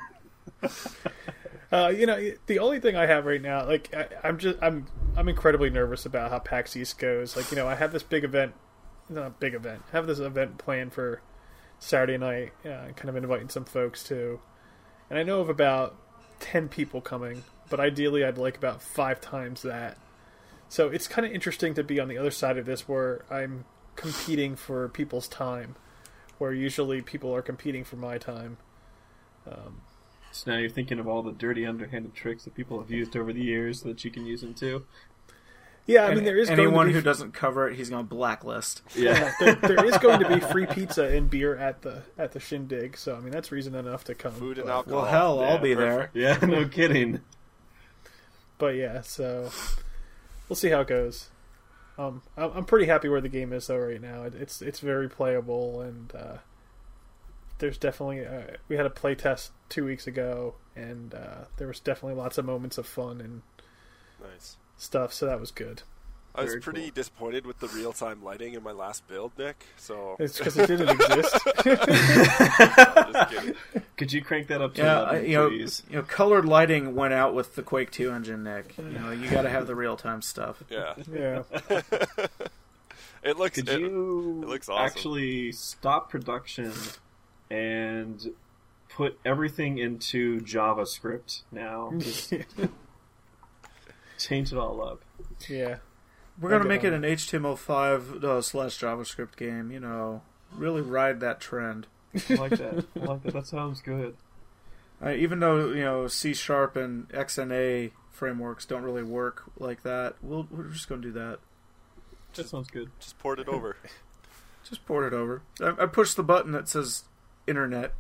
Uh, you know, the only thing I have right now, like I, I'm just, I'm, I'm incredibly nervous about how PAX East goes. Like, you know, I have this big event, not a big event, I have this event planned for Saturday night, uh, kind of inviting some folks to, and I know of about ten people coming, but ideally I'd like about five times that. So it's kind of interesting to be on the other side of this, where I'm competing for people's time, where usually people are competing for my time. Um, so now you're thinking of all the dirty, underhanded tricks that people have used over the years so that you can use them too. Yeah, I mean, there is anyone going to be... who doesn't cover it, he's going to blacklist. Yeah, there, there is going to be free pizza and beer at the at the shindig. So I mean, that's reason enough to come. Food and but, alcohol. Well, hell, yeah, I'll be perfect. Yeah, no kidding. But yeah, so we'll see how it goes. Um, I'm I'm pretty happy where the game is though right now. It, it's it's very playable, and uh, there's definitely uh, we had a play test two weeks ago, and uh, there was definitely lots of moments of fun and Nice. stuff. So that was good. I was Very pretty cool. disappointed with the real-time lighting in my last build, Nick. So It's because it didn't exist. just kidding. Could you crank that up to Yeah, eleven, I- you know, please? you know, colored lighting went out with the Quake two engine, Nick. You know, you got to have the real time stuff. Yeah, Yeah. it looks. Could it, you it looks awesome. actually stop production and put everything into JavaScript now? Just change it all up. Yeah. We're gonna I'll make get it on an H T M L five uh, slash JavaScript game. You know, really ride that trend. I like that. I like that. That sounds good. Uh, even though you know C Sharp and X N A frameworks don't really work like that, we'll, we're just gonna do that. That sounds good. Just port it over. Just port it over. I, I push the button that says Internet.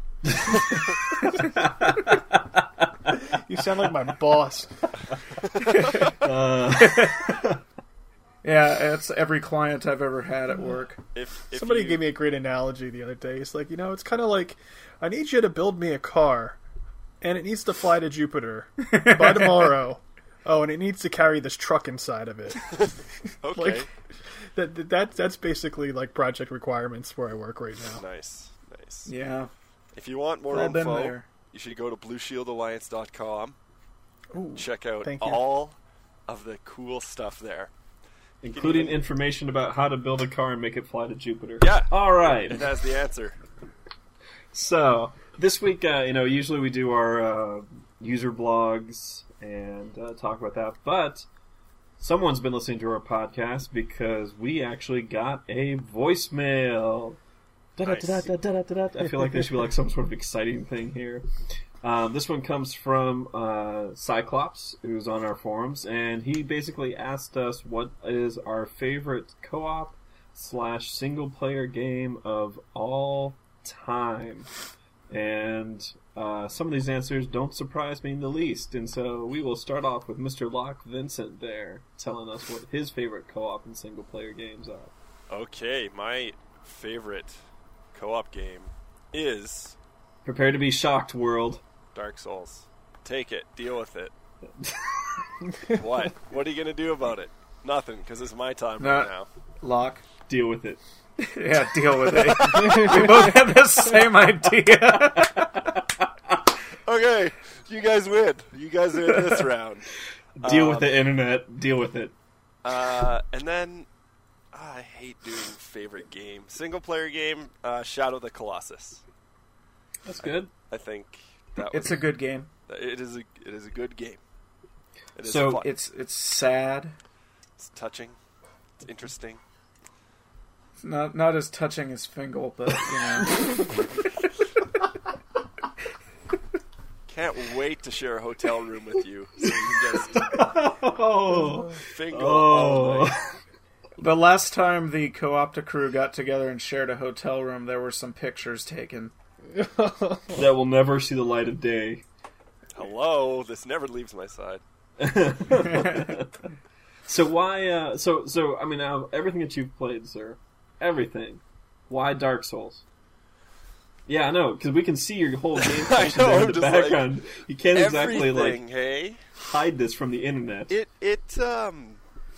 You sound like my boss. Uh, Yeah, it's every client I've ever had at work. If, if Somebody you, gave me a great analogy the other day. It's like, you know, it's kind of like, I need you to build me a car, and it needs to fly to Jupiter by tomorrow. Oh, and it needs to carry this truck inside of it. okay, Like, that, that that that's basically like project requirements where I work right now. nice, nice. Yeah, If you want more all been info, there. you should go to blue shield alliance dot com. Ooh, Check out Thank you. all of the cool stuff there. including information about how to build a car and make it fly to Jupiter. Yeah, All right. it has the answer. So this week, uh, you know, usually we do our uh, user blogs and uh, talk about that, but someone's been listening to our podcast because we actually got a voicemail. Nice. Da-da-da-da-da-da-da. I feel like there should be like some sort of exciting thing here. Um, this one comes from uh, Cyclops, who's on our forums, and he basically asked us what is our favorite co-op slash single-player game of all time. And uh, some of these answers don't surprise me in the least, and so we will start off with Mister Locke Vincent there, telling us what his favorite co-op and single-player games are. Okay, my favorite co-op game is Prepare to be shocked, world. Dark Souls. Take it. Deal with it. What? What are you going to do about it? Nothing, because it's my time Not- right now. Lock. Deal with it. Yeah, deal with it. We both had the same idea. Okay, you guys win. You guys win this round. Deal Um, with the internet. Deal with it. Uh, and then, ah, I hate doing favorite game. Single player game, uh, Shadow of the Colossus. That's good. I think that It's was, a good game. It is a it is a good game. It is So, fun. It's it's sad. It's touching. It's interesting. It's not not as touching as Fingal, but you know. Can't wait to share a hotel room with you. So you just Oh. fingle all Oh. night. The last time the Co-opta crew got together and shared a hotel room, there were some pictures taken. That will never see the light of day. Hello, this never leaves my side. So why? Uh, so so I mean, out of everything that you've played, sir, everything. Why Dark Souls? Yeah, I know, because we can see your whole game I section know, there I'm in the just like, background. you can't exactly Everything, like hey? hide this from the internet. It it um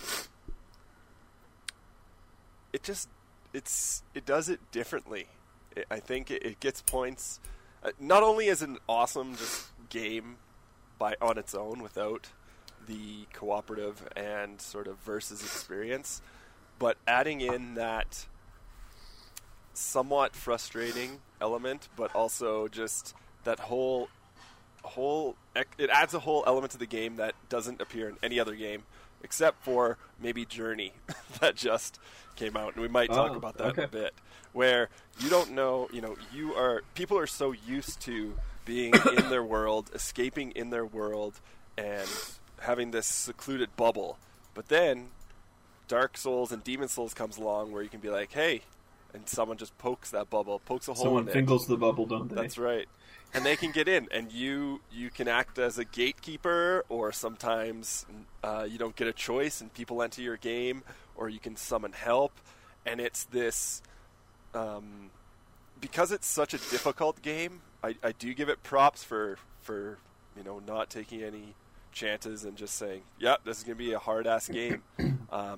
it just it's it does it differently. It, I think it, it gets points uh, not only as an awesome just game by on its own without the cooperative and sort of versus experience, but adding in that somewhat frustrating element, but also just that whole whole it adds a whole element to the game that doesn't appear in any other game except for maybe Journey that just came out, and we might talk Oh, about that okay. in a bit, where you don't know, you know, you are people are so used to being in their world, escaping in their world, and having this secluded bubble, but then Dark Souls and Demon Souls comes along where you can be like, hey, and someone just pokes that bubble, pokes a hole Someone in it. fingers the bubble, don't they? That's right. And they can get in, and you you can act as a gatekeeper, or sometimes uh, you don't get a choice and people enter your game, or you can summon help. And it's this, um, because it's such a difficult game, I, I do give it props for, for, you know, not taking any chances and just saying, yep, this is going to be a hard-ass game. Um,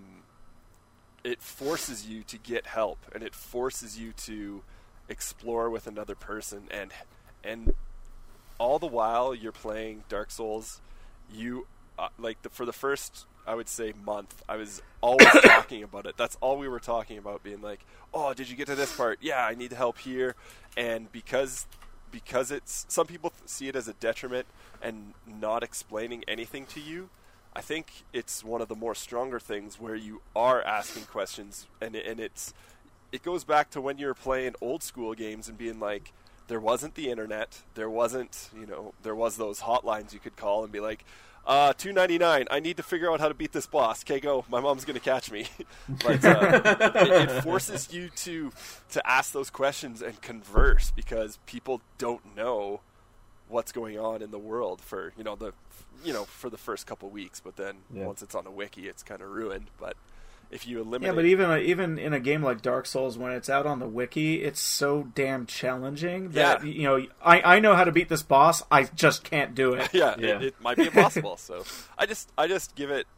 it forces you to get help, and it forces you to explore with another person, and and all the while you're playing Dark Souls, you uh, like the, for the first, I would say, month, I was always talking about it. That's all we were talking about, being like, oh, did you get to this part? Yeah, I need help here. And because because it's, some people see it as a detriment and not explaining anything to you, I think it's one of the more stronger things where you are asking questions, and and it's it goes back to when you were playing old school games and being like, there wasn't the internet, there wasn't, you know, there was those hotlines you could call and be like, uh, two ninety-nine, I need to figure out how to beat this boss. Okay, go, my mom's going to catch me. But uh, it, it forces you to to ask those questions and converse, because people don't know what's going on in the world for, you know, the you know, for the first couple weeks, but then yeah. once it's on the wiki, it's kind of ruined. But if you eliminate... Yeah, but even even in a game like Dark Souls, when it's out on the wiki, it's so damn challenging that, yeah. you know, I, I know how to beat this boss, I just can't do it. yeah, yeah. It, it might be impossible. So I just I just give it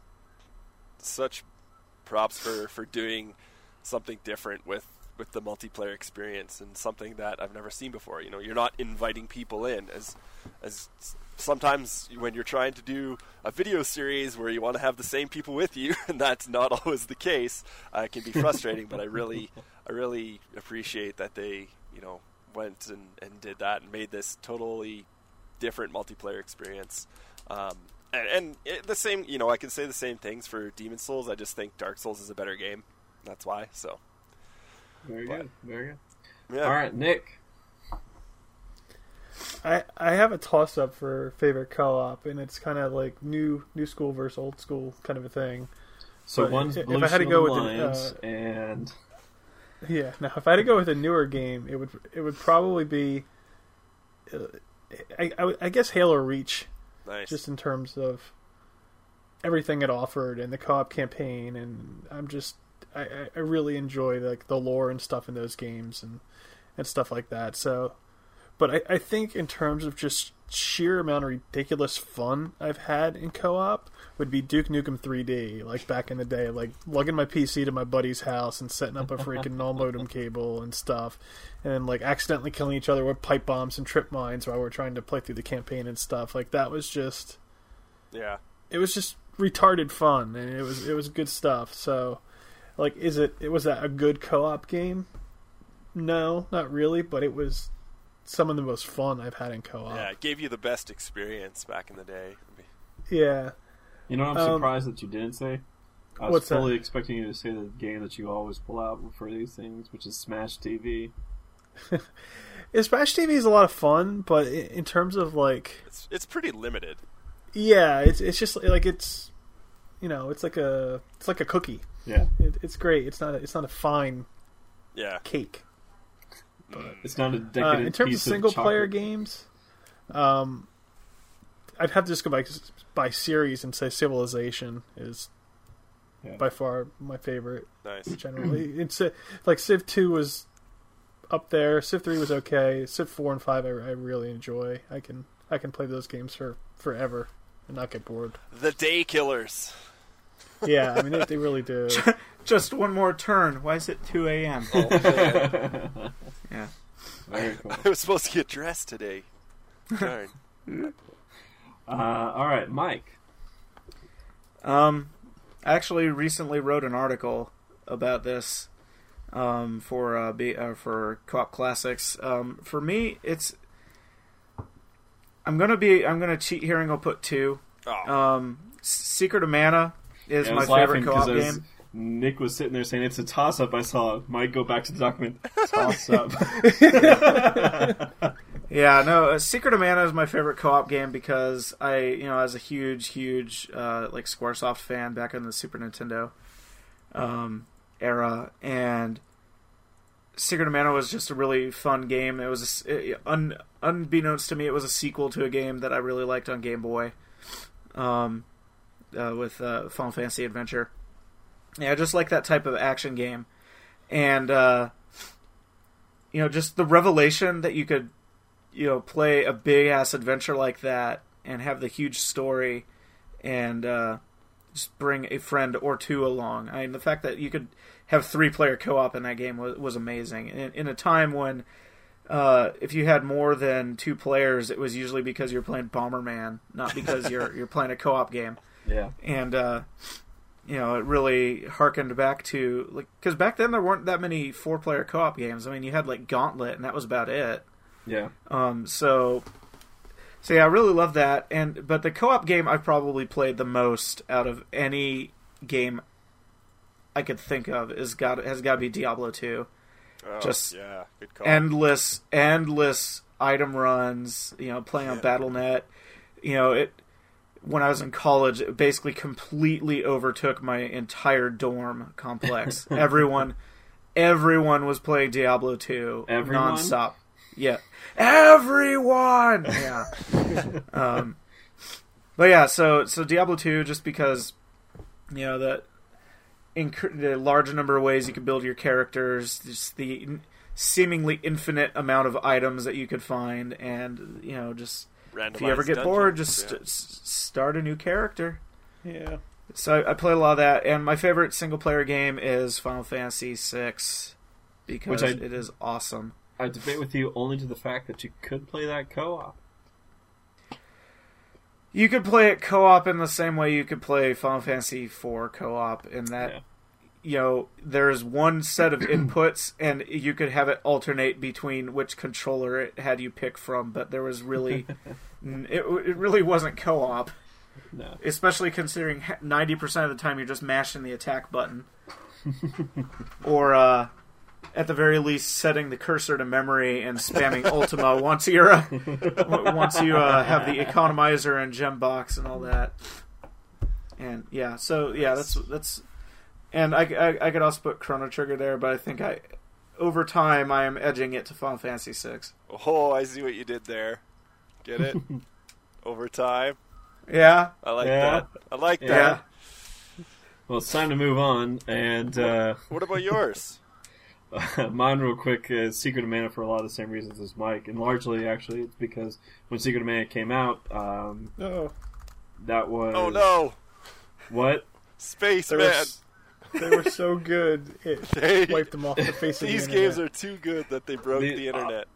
such props for, for doing something different with, with the multiplayer experience, and something that I've never seen before. You know, you're not inviting people in as as sometimes when you're trying to do a video series where you want to have the same people with you, and that's not always the case. Uh, it can be frustrating, but I really, I really appreciate that they, you know, went and, and did that and made this totally different multiplayer experience. Um, and and it, the same, you know, I can say the same things for Demon Souls. I just think Dark Souls is a better game. That's why. So. Very but, good. Very good. Yeah. All right, Nick. I I have a toss up for favorite co-op, and it's kind of like new new school versus old school kind of a thing. So but one's if Blue I had to go with Alliance, uh, and yeah, now if I had to go with a newer game, it would it would probably be, uh, I, I I guess Halo Reach. Nice. Just in terms of everything it offered and the co-op campaign, and I'm just I, I really enjoy like the lore and stuff in those games and and stuff like that. So. But I, I think in terms of just sheer amount of ridiculous fun I've had in co-op would be Duke Nukem three D, like back in the day, like lugging my P C to my buddy's house and setting up a freaking null modem cable and stuff, and then like accidentally killing each other with pipe bombs and trip mines while we're trying to play through the campaign and stuff. Like that was just, yeah, it was just retarded fun, and it was it was good stuff. So, like, is it, it was that a good co-op game? No, not really, but it was some of the most fun I've had in co-op. Yeah, it gave you the best experience back in the day. Yeah. You know what I'm Um, surprised that you didn't say? I was what's fully that? expecting you to say the game that you always pull out for these things, which is Smash T V. Yeah, Smash T V is a lot of fun, but in, in terms of like, It's it's pretty limited. yeah, it's it's just like it's, you know, it's like a it's like a cookie. Yeah. It, it's great. It's not a, it's not a fine Yeah. cake. It's not a Uh, decadent in terms of piece single player chocolate. games, um, I'd have to just go by by series and say Civilization is Yeah. by far my favorite. Nice. Generally, it's uh, like Civ two was up there. Civ three was okay. Civ four and five I, I really enjoy. I can I can play those games for forever and not get bored. The Day Killers. Yeah, I mean they, they really do. Just one more turn. Why is it two a.m.? Oh, man. Yeah. Very cool. I was supposed to get dressed today. Darn. Uh, all right, Mike. Um, I actually recently wrote an article about this um, for uh, B, uh, for Co-op Classics. Um, for me, it's I'm gonna be I'm gonna cheat here and go put two. Oh. Um, Secret of Mana is Yeah, I my was favorite laughing 'cause co-op as game. Nick was sitting there saying it's a toss-up. I saw Mike go back to the document. Toss-up. Yeah, no, uh, Secret of Mana is my favorite co-op game because I, you know, as a huge, huge uh, like Squaresoft fan back on the Super Nintendo, um, era, and Secret of Mana was just a really fun game. It was a, un, unbeknownst to me, it was a sequel to a game that I really liked on Game Boy, um, uh, with uh, Final Fantasy Adventure. Yeah, I just like that type of action game, and uh, you know, just the revelation that you could, you know, play a big ass adventure like that and have the huge story, and uh, just bring a friend or two along. I mean, the fact that you could have three-player co-op in that game was, was amazing. In, in a time when, uh, if you had more than two players, it was usually because you're playing Bomberman, not because you're you're playing a co-op game. Yeah. And uh, you know, it really harkened back to, like, because back then there weren't that many four-player co-op games. I mean, you had like Gauntlet, and that was about it. Yeah. Um. So. So yeah, I really love that. And but the co-op game I've probably played the most out of any game I could think of is got has got to be Diablo two. Oh, Just yeah, good call. endless, endless item runs. You know, playing on Yeah. Battle dot net. You know, it. When I was in college, it basically completely overtook my entire dorm complex. everyone, everyone was playing Diablo two Everyone? nonstop. Yeah, everyone. Yeah. um, but yeah, so so Diablo two, just because you know the. Inc- the large number of ways you could build your characters, just the seemingly infinite amount of items that you could find, and you know, just if you ever get bored, just yeah. st- start a new character. Yeah. So I, I played a lot of that, and my favorite single player game is Final Fantasy six because Which I- it is awesome. I debate with you only to the fact that you could play that co-op. You could play it co-op in the same way you could play Final Fantasy four co-op, in that Yeah. you know, there's one set of inputs, and you could have it alternate between which controller it had you pick from, but there was really... it, it really wasn't co-op. No. Especially considering ninety percent of the time you're just mashing the attack button. Or, uh, at the very least, setting the cursor to memory and spamming Ultima once you're uh, once you uh, have the economizer and gem box and all that. And, yeah, so, yeah, that's... that's And I, I, I could also put Chrono Trigger there, but I think I, over time, I am edging it to Final Fantasy six. Oh, I see what you did there. Get it? Over time. Yeah. I like Yeah. that. I like Yeah. that. Well, it's time to move on, and uh, What about yours? mine, real quick, is Secret of Mana for a lot of the same reasons as Mike, and largely, actually, it's because when Secret of Mana came out, um, Oh. that was... Oh no! What? Space They Man! were, they were so good, it They- wiped them off the face of the These internet. games are too good that they broke The- the, internet.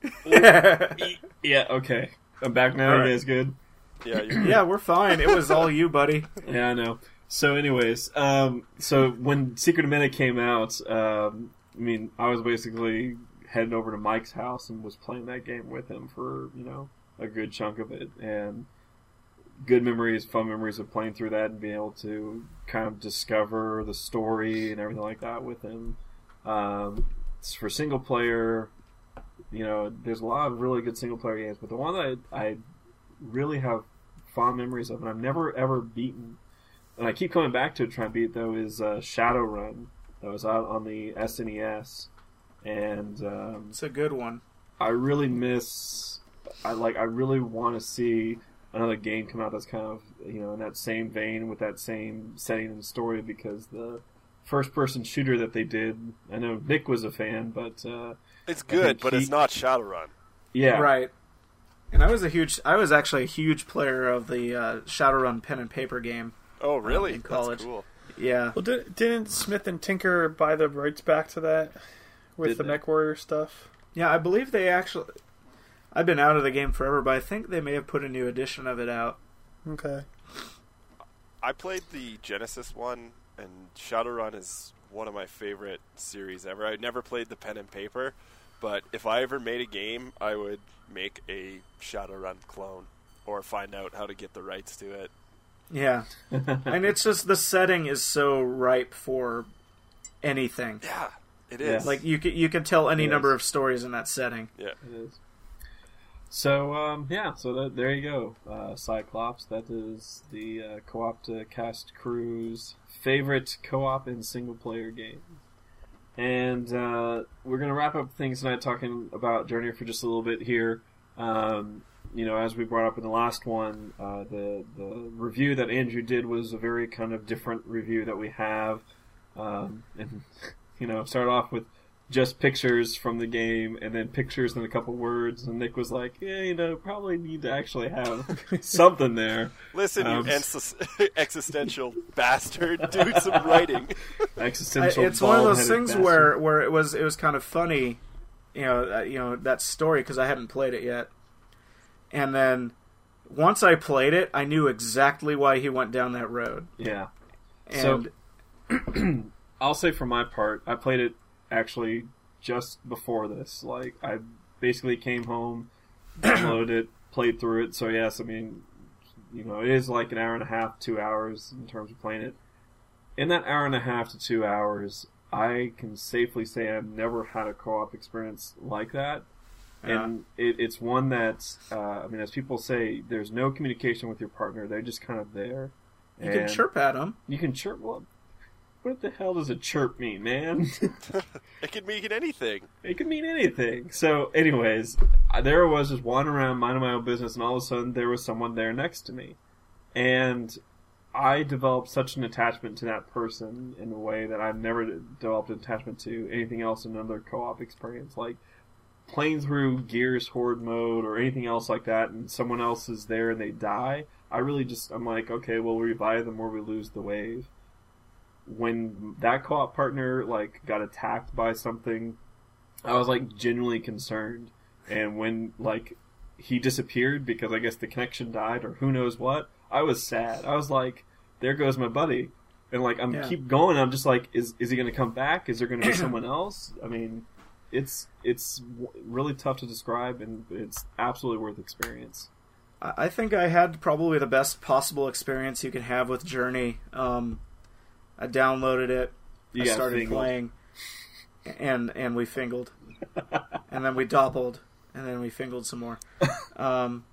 Yeah, okay. I'm back now. All You right. guys good? Yeah, you're Yeah, we're fine. It was all you, buddy. Yeah, I know. So, anyways, um, so when Secret of Mana came out, um, I mean, I was basically heading over to Mike's house and was playing that game with him for, you know, a good chunk of it. And good memories, fun memories of playing through that and being able to kind of discover the story and everything like that with him. Um, for single player, you know, there's a lot of really good single player games, but the one that I, I really have fond memories of, and I've never ever beaten, and I keep coming back to it, trying to beat, though, is uh, Shadowrun. That was out on the S N E S, and um, It's a good one. I really miss. I like. I really want to see another game come out that's kind of, you know, in that same vein with that same setting and story, because the first-person shooter that they did, I know Nick was a fan, but uh, It's I good, think but he- it's not Shadowrun. yeah, Right. And I was a huge, I was actually a huge player of the uh, Shadowrun pen and paper game. Oh, really? in college. That's cool. Yeah. Well, did, didn't Smith and Tinker buy the rights back to that with Did the they? MechWarrior stuff? Yeah, I believe they actually... I've been out of the game forever, but I think they may have put a new edition of it out. Okay. I played the Genesis one, and Shadowrun is one of my favorite series ever. I never played the pen and paper, but if I ever made a game, I would make a Shadowrun clone or find out how to get the rights to it. Yeah. And it's just, the setting is so ripe for anything. Yeah, it Yeah. is. Like, you can, you can tell any It number is. of stories in that setting. yeah. It is. So, um, yeah, so that, there you go. Uh, Cyclops, that is the uh, Co-opticast crew's favorite co-op and single-player game. And uh, we're going to wrap up things tonight talking about Journey for just a little bit here. Um, you know, as we brought up in the last one, uh, the, the review that Andrew did was a very kind of different review that we have. Um, and, you know, start off with just pictures from the game, and then pictures and a couple words, and Nick was like, yeah, you know, probably need to actually have something there. Listen, um, you ex- existential bastard, do some writing. Existential. I, it's one of those things bastard. where, where it was it was kind of funny, you know, uh, you know that story, because I hadn't played it yet, and then once I played it, I knew exactly why he went down that road. Yeah. And so, I'll say for my part, I played it actually just before this. Like, I basically came home, downloaded it, played through it. So yes, I mean, you know, it is like an hour and a half, two hours in terms of playing it. In that hour and a half to two hours, I can safely say I've never had a co-op experience like that. Yeah. And it, it's one that, uh, I mean, as people say, there's no communication with your partner. They're just kind of there. you can chirp at him. You can chirp. Well, what the hell does a chirp mean, man? It could mean anything. It could mean anything. So, anyways, there I was just wandering around, minding my own business, and all of a sudden there was someone there next to me. And I developed such an attachment to that person in a way that I've never developed an attachment to anything else in another co-op experience. Like, playing through Gears Horde mode or anything else like that, and someone else is there and they die, I really just, I'm like, okay, we'll revive them or we lose the wave. When that co-op partner like got attacked by something, I was like genuinely concerned. And when like he disappeared because I guess the connection died or who knows what, I was sad. I was like, there goes my buddy. And like I'm Yeah. keep going. I'm just like, is is he going to come back? Is there going to be someone else? I mean, it's it's w- really tough to describe, and it's absolutely worth experience. I I think I had probably the best possible experience you could have with Journey. Um, I downloaded it. You I got started fingled. playing, and and we fingled, and then we doppeled, and then we fingled some more. Um,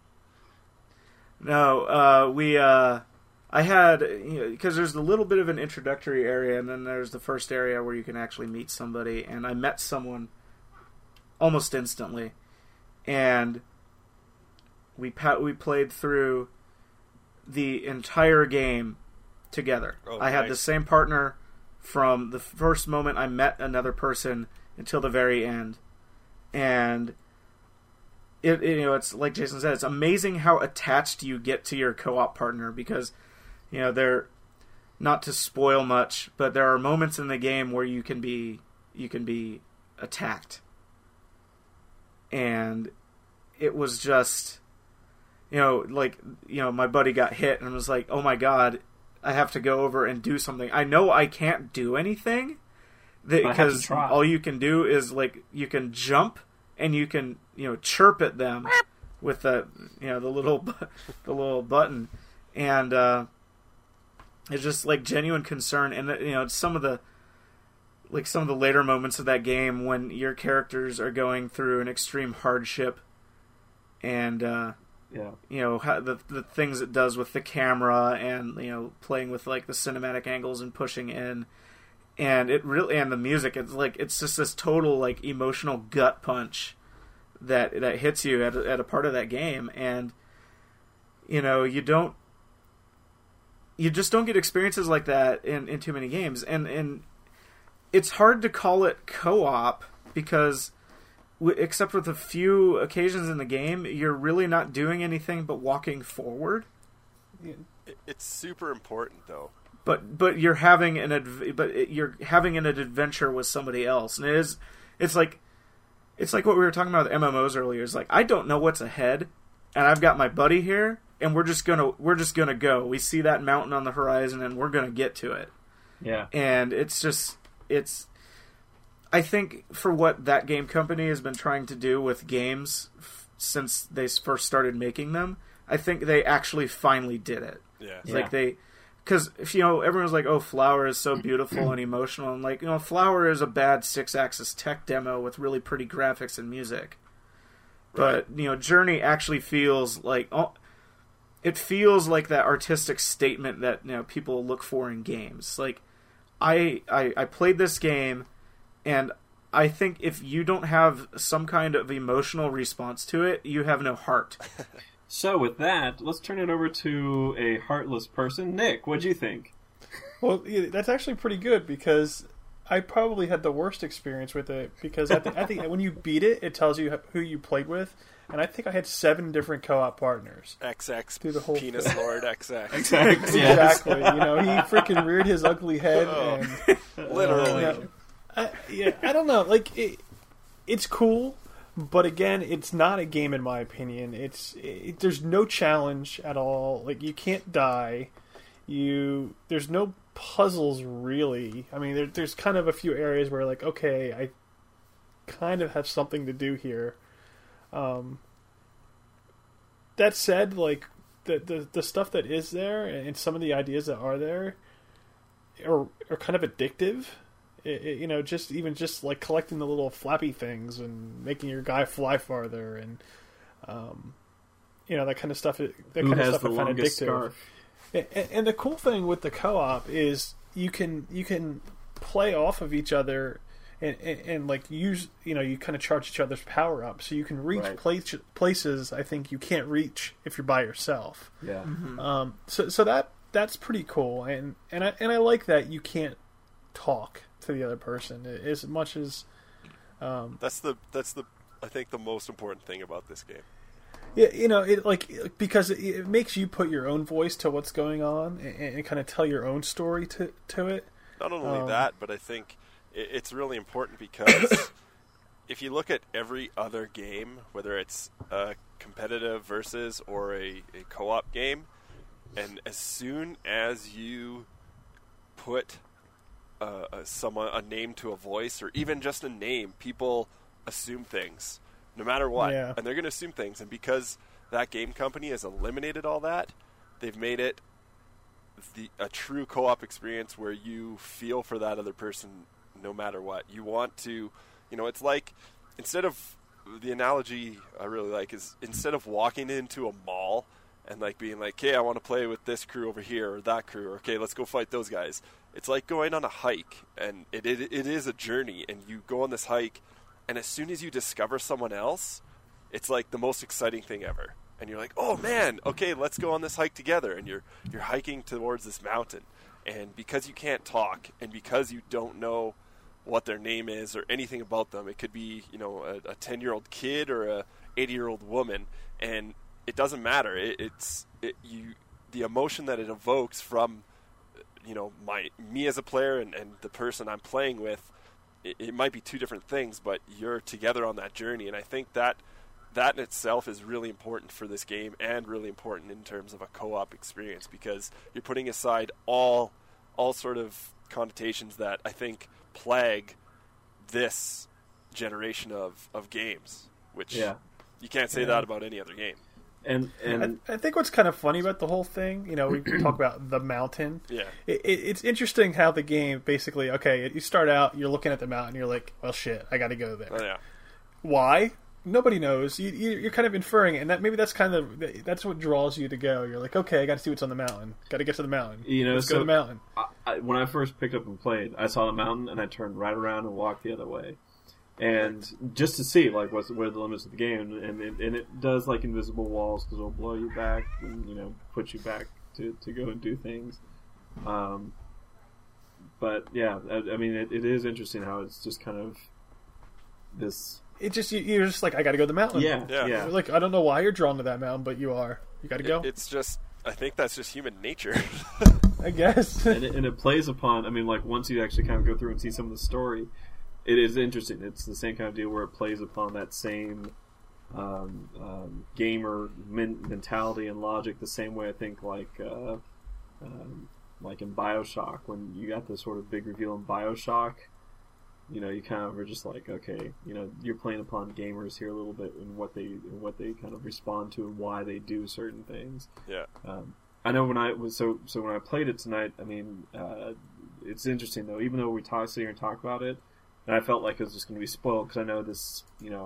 no, uh, we. Uh, I had, you know, because there's a little bit of an introductory area, and then there's the first area where you can actually meet somebody. And I met someone almost instantly, and we pa- we played through the entire game together. Oh, I had nice. the same partner from the first moment I met another person until the very end, and it, it you know it's like Jason said, it's amazing how attached you get to your co-op partner, because you know they're, not to spoil much, but there are moments in the game where you can be you can be attacked, and it was just, you know, like, you know, my buddy got hit and was like, oh my god, I have to go over and do something. I know I can't do anything that, I have to because try. all you can do is like you can jump and you can, you know, chirp at them with the, you know, the little bu- the little button, and uh, it's just like genuine concern. And you know, some of the like some of the later moments of that game when your characters are going through an extreme hardship, and uh, Yeah. you know how, the the things it does with the camera, and you know playing with like the cinematic angles and pushing in, and it really and the music. It's like it's just this total like emotional gut punch that that hits you at a, at a part of that game, and you know you don't you just don't get experiences like that in, in too many games, and and it's hard to call it co-op because, except for the few occasions in the game, you're really not doing anything but walking forward. It's super important, though. But but you're having an adv- but it, you're having an adventure with somebody else, and it is it's like it's like what we were talking about with M M Os earlier. It's like I don't know what's ahead, and I've got my buddy here, and we're just gonna we're just gonna go. We see that mountain on the horizon, and we're gonna get to it. Yeah. And it's just it's I think for what that game company has been trying to do with games f- since they first started making them, I think they actually finally did it. Yeah. It's Yeah. like they, because you know everyone's like, "Oh, Flower is so beautiful and emotional," and like you know, Flower is a bad six-axis tech demo with really pretty graphics and music. But you know, Journey actually feels like oh, it feels like that artistic statement that you know people look for in games. Like I, I I played this game, and I think if you don't have some kind of emotional response to it, you have no heart. So with that, let's turn it over to a heartless person. Nick, what'd you think? Well, yeah, that's actually pretty good because I probably had the worst experience with it because I, th- I think when you beat it, it tells you who you played with, and I think I had seven different co-op partners. X X through the whole Penis thing. Lord X X. Exactly. Exactly. You know, he freaking reared his ugly head Oh, and literally. uh, I, yeah, I don't know. Like, it, it's cool, but again, it's not a game in my opinion. It's it, there's no challenge at all. Like, you can't die. You there's no puzzles really. I mean, there, there's kind of a few areas where like, okay, I kind of have something to do here. Um, that said, like the, the the stuff that is there and some of the ideas that are there are are kind of addictive. It, it, you know, just even just like collecting the little flappy things and making your guy fly farther, and um, you know, that kind of stuff. That Who kind of has stuff the I find longest addictive. scarf? And, and the cool thing with the co-op is you can you can play off of each other and, and, and like use you know you kind of charge each other's power up, so you can reach Right. place, places I think you can't reach if you're by yourself. Yeah. Um, so so that that's pretty cool, and and I and I like that you can't talk to the other person as much as um, That's the that's the I think the most important thing about this game. yeah, you know, it like because it, it makes you put your own voice to what's going on and, and kind of tell your own story to to it. Not only Um, that, but I think it, it's really important because if you look at every other game, whether it's a competitive versus or a, a co-op game, and as soon as you put uh, a, someone a name to a voice or even just a name, people assume things no matter what, Yeah. and they're going to assume things. And because that game company has eliminated all that, they've made it the a true co-op experience where you feel for that other person no matter what. You want to, you know, it's like instead of the analogy I really like is instead of walking into a mall and like being like, "Okay, I want to play with this crew over here or that crew," or "Okay, let's go fight those guys." It's like going on a hike, and it it, it is a journey, and you go on this hike, and as soon as you discover someone else, it's like the most exciting thing ever. And you're like, "Oh man, okay, let's go on this hike together." And you're you're hiking towards this mountain, and because you can't talk, and because you don't know what their name is or anything about them, it could be, you know, a ten-year-old kid or a eighty-year-old woman, and it doesn't matter. It, it's it, you the emotion that it evokes from, you know, my me as a player and, and the person I'm playing with. It, it might be two different things, but you're together on that journey, and I think that. That in itself is really important for this game and really important in terms of a co-op experience because you're putting aside all all sort of connotations that I think plague this generation of, of games, which Yeah. you can't say Yeah. that about any other game. And and I, I think what's kind of funny about the whole thing, you know, we talk about the mountain. Yeah. It, it, it's interesting how the game basically, okay, you start out, you're looking at the mountain, you're like, well, shit, I got to go there. Oh, yeah. Why? Nobody knows. You, you, you're kind of inferring it, and that maybe that's kind of that's what draws you to go. You're like, okay, I got to see what's on the mountain. Got to get to the mountain. You know, Let's so go to the mountain. I, I, when I first picked up and played, I saw the mountain and I turned right around and walked the other way, and just to see like what's where the limits of the game, and it, and it does like invisible walls because it'll blow you back and you know put you back to, to go and do things. Um, but yeah, I, I mean, it, it is interesting how it's just kind of this. It just you, you're just like, I got to go to the mountain. Yeah, Yeah. yeah. You're like, I don't know why you're drawn to that mountain, but you are. You got to go. It, it's just, I think that's just human nature. I guess. and, it, and it plays upon. I mean, like once you actually kind of go through and see some of the story, it is interesting. It's the same kind of deal where it plays upon that same um, um, gamer men- mentality and logic. The same way I think, like uh, um, like in BioShock, when you got this sort of big reveal in BioShock. You know, you kind of are just like, okay, you know, you're playing upon gamers here a little bit and what they and what they kind of respond to and why they do certain things. Yeah. Um, I know when I was so so when I played it tonight. I mean, uh, it's interesting though. Even though we talk sit here and talk about it, and I felt like it was just going to be spoiled because I know this. You know,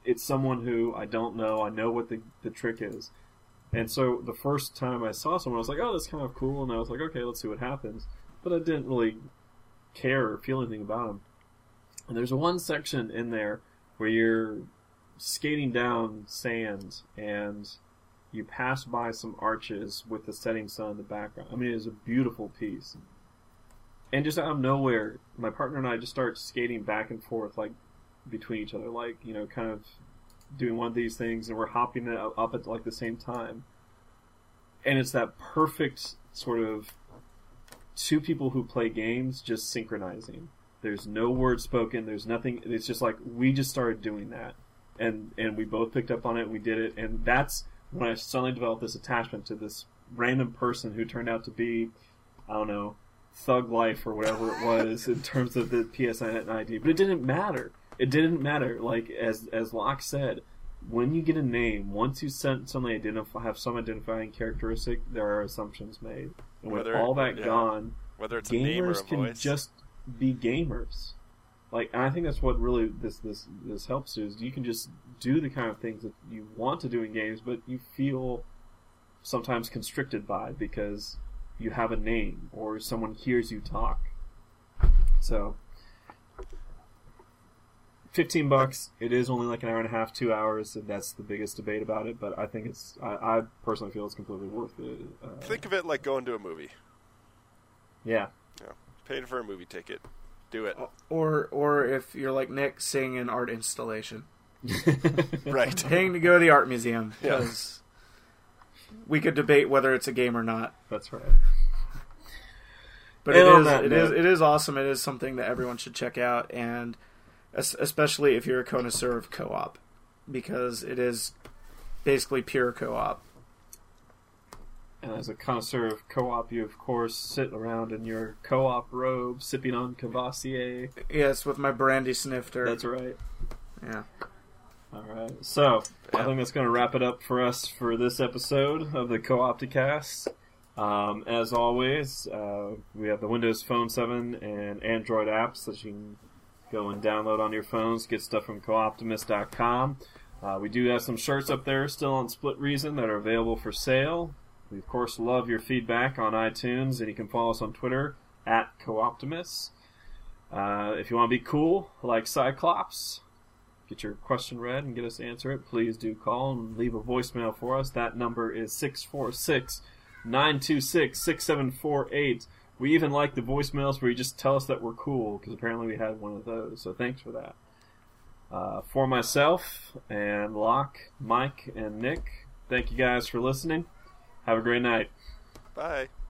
it's someone who I don't know. I know what the the trick is. And so the first time I saw someone, I was like, oh, that's kind of cool. And I was like, okay, let's see what happens. But I didn't really care or feel anything about them. And there's one section in there where you're skating down sand and you pass by some arches with the setting sun in the background. I mean, it is a beautiful piece. And just out of nowhere, my partner and I just start skating back and forth, like, between each other, like, you know, kind of doing one of these things, and we're hopping it up at, like, the same time. And it's that perfect sort of two people who play games just synchronizing. There's no word spoken, there's nothing, it's just like, we just started doing that. And, and we both picked up on it, and we did it, and that's when I suddenly developed this attachment to this random person who turned out to be, I don't know, Thug Life or whatever it was in terms of the P S N I D. But it didn't matter. It didn't matter. Like, as as Locke said, when you get a name, once you suddenly identify, have some identifying characteristic, there are assumptions made. And with whether, all that yeah, gone, whether it's a name or a gamers can voice. just be gamers. Like, and I think that's what really this, this, this helps you, is you can just do the kind of things that you want to do in games, but you feel sometimes constricted by because you have a name or someone hears you talk. So, fifteen bucks. It is only like an hour and a half, two hours. And that's the biggest debate about it. But I think it's. I, I personally feel it's completely worth it. Uh, Think of it like going to a movie. Yeah. Yeah. Paying for a movie ticket. Do it. Or or if you're like Nick, seeing an art installation. Right. Paying to go to the art museum Yeah. because we could debate whether it's a game or not. That's right. But And it on is that it note- is it is awesome. It is something that everyone should check out, and es- especially if you're a connoisseur of co-op, because it is basically pure co-op. And as a connoisseur of co-op, you of course sit around in your co-op robe, sipping on Cavassier. Yes, with my brandy snifter. That's right. Yeah. All right. So I Yeah. think that's going to wrap it up for us for this episode of the Co-Opticast. Um, as always, uh, we have the Windows Phone seven and Android apps that you can go and download on your phones. Get stuff from co optimist dot com. Uh, we do have some shirts up there still on Split Reason that are available for sale. We, of course, love your feedback on iTunes, and you can follow us on Twitter at CoOptimus. Uh, if you want to be cool, like Cyclops, get your question read and get us to answer it, please do call and leave a voicemail for us. That number is six four six, nine two six, six seven four eight. We even like the voicemails where you just tell us that we're cool, because apparently we had one of those, so thanks for that. Uh, for myself and Locke, Mike, and Nick, thank you guys for listening. Have a great night. Bye.